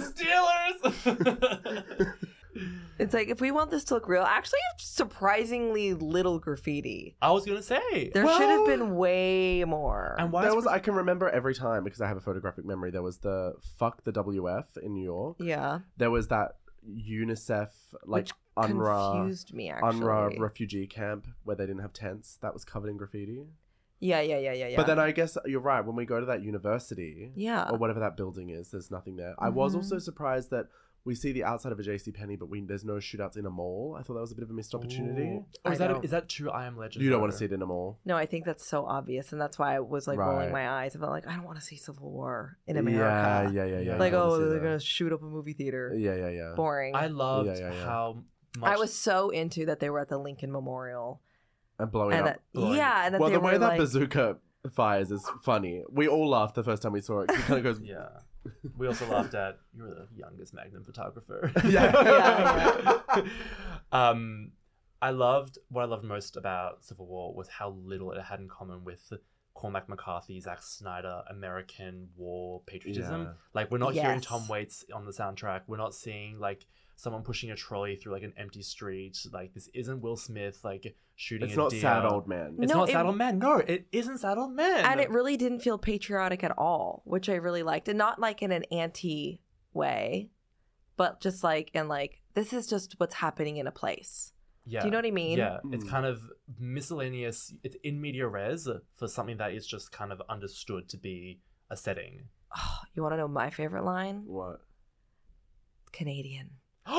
Speaker 3: Steelers!
Speaker 1: It's like, if we want this to look real, actually, surprisingly little graffiti.
Speaker 3: I was gonna say.
Speaker 1: There
Speaker 2: Well-
Speaker 1: should have been way more.
Speaker 3: And why
Speaker 2: There
Speaker 3: is
Speaker 2: was, I can remember every time because I have a photographic memory. There was the "Fuck the W F" in New York.
Speaker 1: yeah.
Speaker 2: There was that UNICEF, like
Speaker 1: Which
Speaker 2: UNRWA,
Speaker 1: confused me, actually.
Speaker 2: UNRWA refugee camp where they didn't have tents. That was covered in graffiti.
Speaker 1: Yeah, yeah, yeah, yeah, yeah.
Speaker 2: But then I guess you're right. When we go to that university,
Speaker 1: Yeah.
Speaker 2: or whatever that building is, there's nothing there. I was
Speaker 1: Mhm.
Speaker 2: also surprised that we see the outside of a JCPenney, but we there's no shootouts in a mall. I thought that was a bit of a missed opportunity.
Speaker 3: Ooh. Or
Speaker 1: I
Speaker 3: is that
Speaker 1: don't-
Speaker 3: is that true? I Am Legend.
Speaker 2: You don't want
Speaker 3: though?
Speaker 2: to see it in a mall.
Speaker 1: No, I think that's so obvious, and that's why I was like rolling
Speaker 2: Right.
Speaker 1: my eyes. I felt like, I don't want to see Civil War in
Speaker 2: Yeah,
Speaker 1: America.
Speaker 2: yeah, yeah, yeah.
Speaker 1: Like,
Speaker 2: I don't
Speaker 1: oh,
Speaker 2: wanna see
Speaker 1: they're
Speaker 2: that.
Speaker 1: gonna shoot up a movie theater.
Speaker 2: Yeah, yeah, yeah.
Speaker 1: Boring.
Speaker 3: I
Speaker 1: I,
Speaker 3: loved
Speaker 2: Yeah, yeah, yeah.
Speaker 3: how much.
Speaker 1: was so into that they were at the Lincoln Memorial,
Speaker 2: And blowing
Speaker 1: and
Speaker 2: up.
Speaker 1: that,
Speaker 3: blowing-
Speaker 1: yeah, and that
Speaker 2: Well,
Speaker 1: they
Speaker 2: the way
Speaker 1: were
Speaker 2: that
Speaker 1: like,
Speaker 2: bazooka fires is funny. We all laughed the first time we saw it. It kind of goes,
Speaker 3: Yeah. We also laughed at you're the youngest Magnum photographer.
Speaker 2: Yeah.
Speaker 1: Yeah,
Speaker 3: um, I loved what I loved most about Civil War was how little it had in common with Cormac McCarthy, Zack Snyder, American war patriotism.
Speaker 2: Yeah.
Speaker 3: Like we're not hearing
Speaker 1: Yes.
Speaker 3: Tom Waits on the soundtrack. We're not seeing like someone pushing a trolley through like an empty street. Like this isn't Will Smith like shooting.
Speaker 2: It's
Speaker 3: a
Speaker 2: not
Speaker 3: deer.
Speaker 2: sad old man.
Speaker 3: It's
Speaker 1: No,
Speaker 3: not
Speaker 1: it-
Speaker 3: sad old man. No, it isn't sad old man.
Speaker 1: and it really didn't feel patriotic at all, which I really liked, and not like in an anti way, but just like in like, this is just what's happening in a place.
Speaker 3: Yeah.
Speaker 1: Do you know what I mean?
Speaker 3: Yeah, it's
Speaker 2: Mm.
Speaker 3: kind of miscellaneous. It's in media res for something that is just kind of understood to be a setting.
Speaker 1: Oh, you want to know my favorite line?
Speaker 2: What?
Speaker 1: Canadian.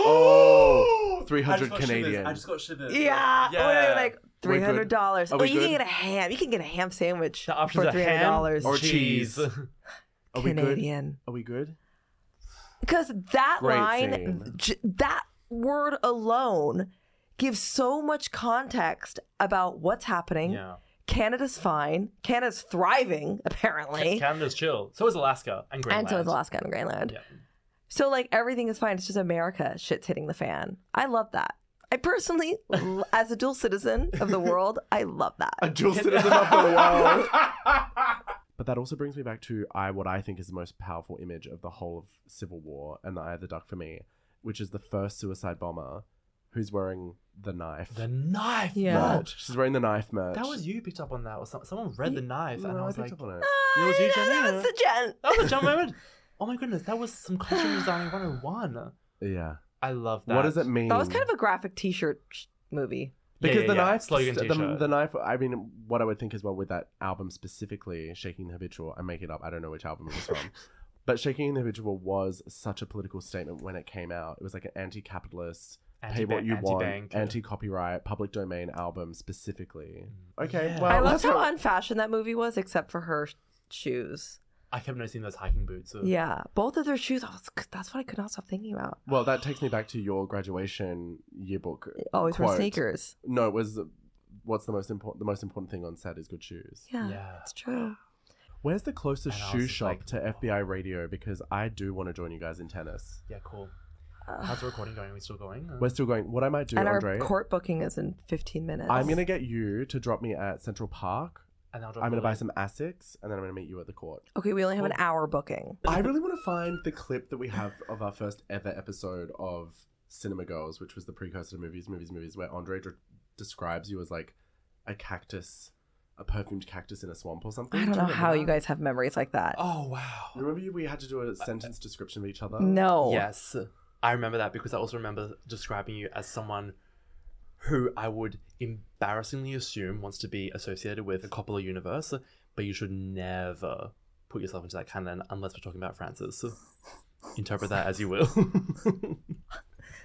Speaker 2: Oh, three hundred
Speaker 3: I just got shivers.
Speaker 2: Canadian.
Speaker 3: I just got shivers.
Speaker 1: Yeah.
Speaker 3: yeah.
Speaker 1: Or they're like
Speaker 2: We're
Speaker 1: three
Speaker 2: good.
Speaker 1: hundred dollars.
Speaker 2: Are
Speaker 1: Oh,
Speaker 2: we
Speaker 1: you can
Speaker 2: good?
Speaker 1: get a ham. You can get a ham sandwich
Speaker 3: The options
Speaker 1: for
Speaker 3: are
Speaker 1: three hundred
Speaker 3: ham
Speaker 1: dollars.
Speaker 2: or
Speaker 3: cheese.
Speaker 2: cheese. Are we good?
Speaker 1: Canadian.
Speaker 2: Are we good?
Speaker 1: Because that
Speaker 2: Great
Speaker 1: line,
Speaker 2: scene.
Speaker 1: j- that word alone gives so much context about what's happening.
Speaker 3: Yeah.
Speaker 1: Canada's fine. Canada's thriving, apparently.
Speaker 3: Canada's chill. So is Alaska and Greenland.
Speaker 1: and so is Alaska and Greenland.
Speaker 3: Yeah.
Speaker 1: So, like, everything is fine. It's just America. Shit's hitting the fan. I love that. I personally, l- as a dual citizen of the world, I love that.
Speaker 2: A dual citizen of the world. But that also brings me back to I what I think is the most powerful image of the whole of Civil War and the Eye of the Duck for me, which is the first suicide bomber who's wearing the knife.
Speaker 3: The knife.
Speaker 1: Yeah.
Speaker 2: merch. She's wearing the knife merch.
Speaker 3: That was you who picked up on that, or some, someone read the knife, and
Speaker 2: No,
Speaker 3: I was
Speaker 2: picked
Speaker 3: like,
Speaker 2: up on it.
Speaker 3: it was you,
Speaker 1: Ah,
Speaker 3: Jenny.
Speaker 1: that was the Jen.
Speaker 3: That was a jump moment. Oh my goodness, that was some costume designing one oh one.
Speaker 2: Yeah.
Speaker 3: I love that.
Speaker 2: What does it mean?
Speaker 1: That was kind of a graphic T-shirt sh- movie.
Speaker 3: Yeah,
Speaker 2: Because
Speaker 3: yeah,
Speaker 2: the
Speaker 3: yeah.
Speaker 2: knife,
Speaker 3: Slogan
Speaker 2: the,
Speaker 3: t-shirt.
Speaker 2: the knife. I mean, what I would think as well with that album specifically, "Shaking the Habitual." I make it up. I don't know which album it was from, but "Shaking the Habitual" was such a political statement when it came out. It was like an anti-capitalist, pay what you want,
Speaker 3: anti-bank.
Speaker 2: anti-copyright, public domain album specifically. Okay,
Speaker 3: Yeah.
Speaker 2: well,
Speaker 1: I loved
Speaker 2: let's
Speaker 1: how
Speaker 2: go-
Speaker 1: unfashioned that movie was, except for her sh- shoes.
Speaker 3: I kept noticing those hiking boots. So.
Speaker 1: Yeah, both of their shoes. I was, that's what I could not stop thinking about.
Speaker 2: Well, that takes me back to your graduation yearbook.
Speaker 1: Always wear
Speaker 2: quote.
Speaker 1: sneakers.
Speaker 2: No, it was. What's the most important? The most important thing on set is good shoes.
Speaker 1: Yeah,
Speaker 3: Yeah.
Speaker 1: it's true.
Speaker 2: Where's the closest
Speaker 3: And I
Speaker 2: shoe
Speaker 3: was just
Speaker 2: shop
Speaker 3: like,
Speaker 2: to F B I radio? Because I do want to join you guys in tennis.
Speaker 3: Yeah, cool.
Speaker 1: Uh,
Speaker 3: How's the recording going? Are we still going?
Speaker 2: We're still going. What I might do,
Speaker 1: and
Speaker 2: Andre,
Speaker 1: our court booking is in fifteen minutes.
Speaker 2: I'm gonna get you to drop me at Central Park.
Speaker 3: And I'll drop
Speaker 2: I'm gonna
Speaker 3: the
Speaker 2: buy
Speaker 3: link.
Speaker 2: some Asics, and then I'm gonna meet you at the court.
Speaker 1: Okay, we only have an hour booking.
Speaker 2: I really want to find the clip that we have of our first ever episode of Cinema Girls, which was the precursor to Movies, Movies, Movies, where Andre d- describes you as like a cactus, a perfumed cactus in a swamp or something.
Speaker 1: I don't
Speaker 2: Do
Speaker 1: know
Speaker 2: you
Speaker 1: how
Speaker 2: remember
Speaker 1: you
Speaker 2: that?
Speaker 1: guys have memories like that.
Speaker 3: Oh, wow.
Speaker 2: Remember you, we had to do a sentence description of each other?
Speaker 1: No.
Speaker 3: Yes. I remember that because I also remember describing you as someone who I would embarrassingly assume wants to be associated with the Coppola universe, but you should never put yourself into that canon unless we're talking about Francis. Interpret that as you will.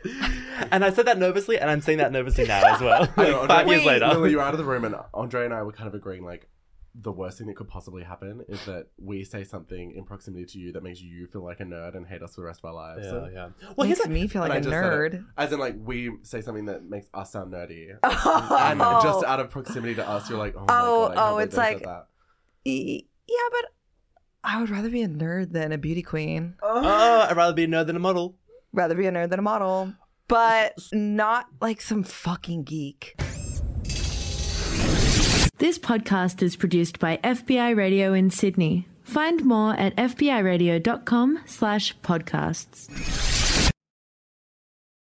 Speaker 3: And I said that nervously, and I'm saying that nervously now as well.
Speaker 2: I know,
Speaker 3: Like, five
Speaker 2: Andre-
Speaker 3: years later.
Speaker 2: Lily, you were out of the room, and Andre and I were kind of agreeing, like, the worst thing that could possibly happen is that we say something in proximity to you that makes you feel like a nerd and hate us for the rest of our lives.
Speaker 3: Yeah, yeah. Well,
Speaker 1: Makes
Speaker 3: here's
Speaker 1: me feel
Speaker 2: And
Speaker 1: like
Speaker 2: I
Speaker 1: a
Speaker 2: just said it.
Speaker 1: nerd.
Speaker 2: As in, like, we say something that makes us sound nerdy.
Speaker 1: Oh.
Speaker 2: And just out of proximity to us, you're like, oh my
Speaker 1: Oh,
Speaker 2: god, I can't
Speaker 1: oh,
Speaker 2: believe
Speaker 1: it's
Speaker 2: they said
Speaker 1: like-
Speaker 2: that.
Speaker 1: E- Yeah, but I would rather be a nerd than a beauty queen.
Speaker 3: Oh, I'd rather be a nerd than a model.
Speaker 1: Rather be a nerd than a model. But not like some fucking geek.
Speaker 7: This podcast is produced by F B I Radio in Sydney. Find more at f b i radio dot com slash podcasts.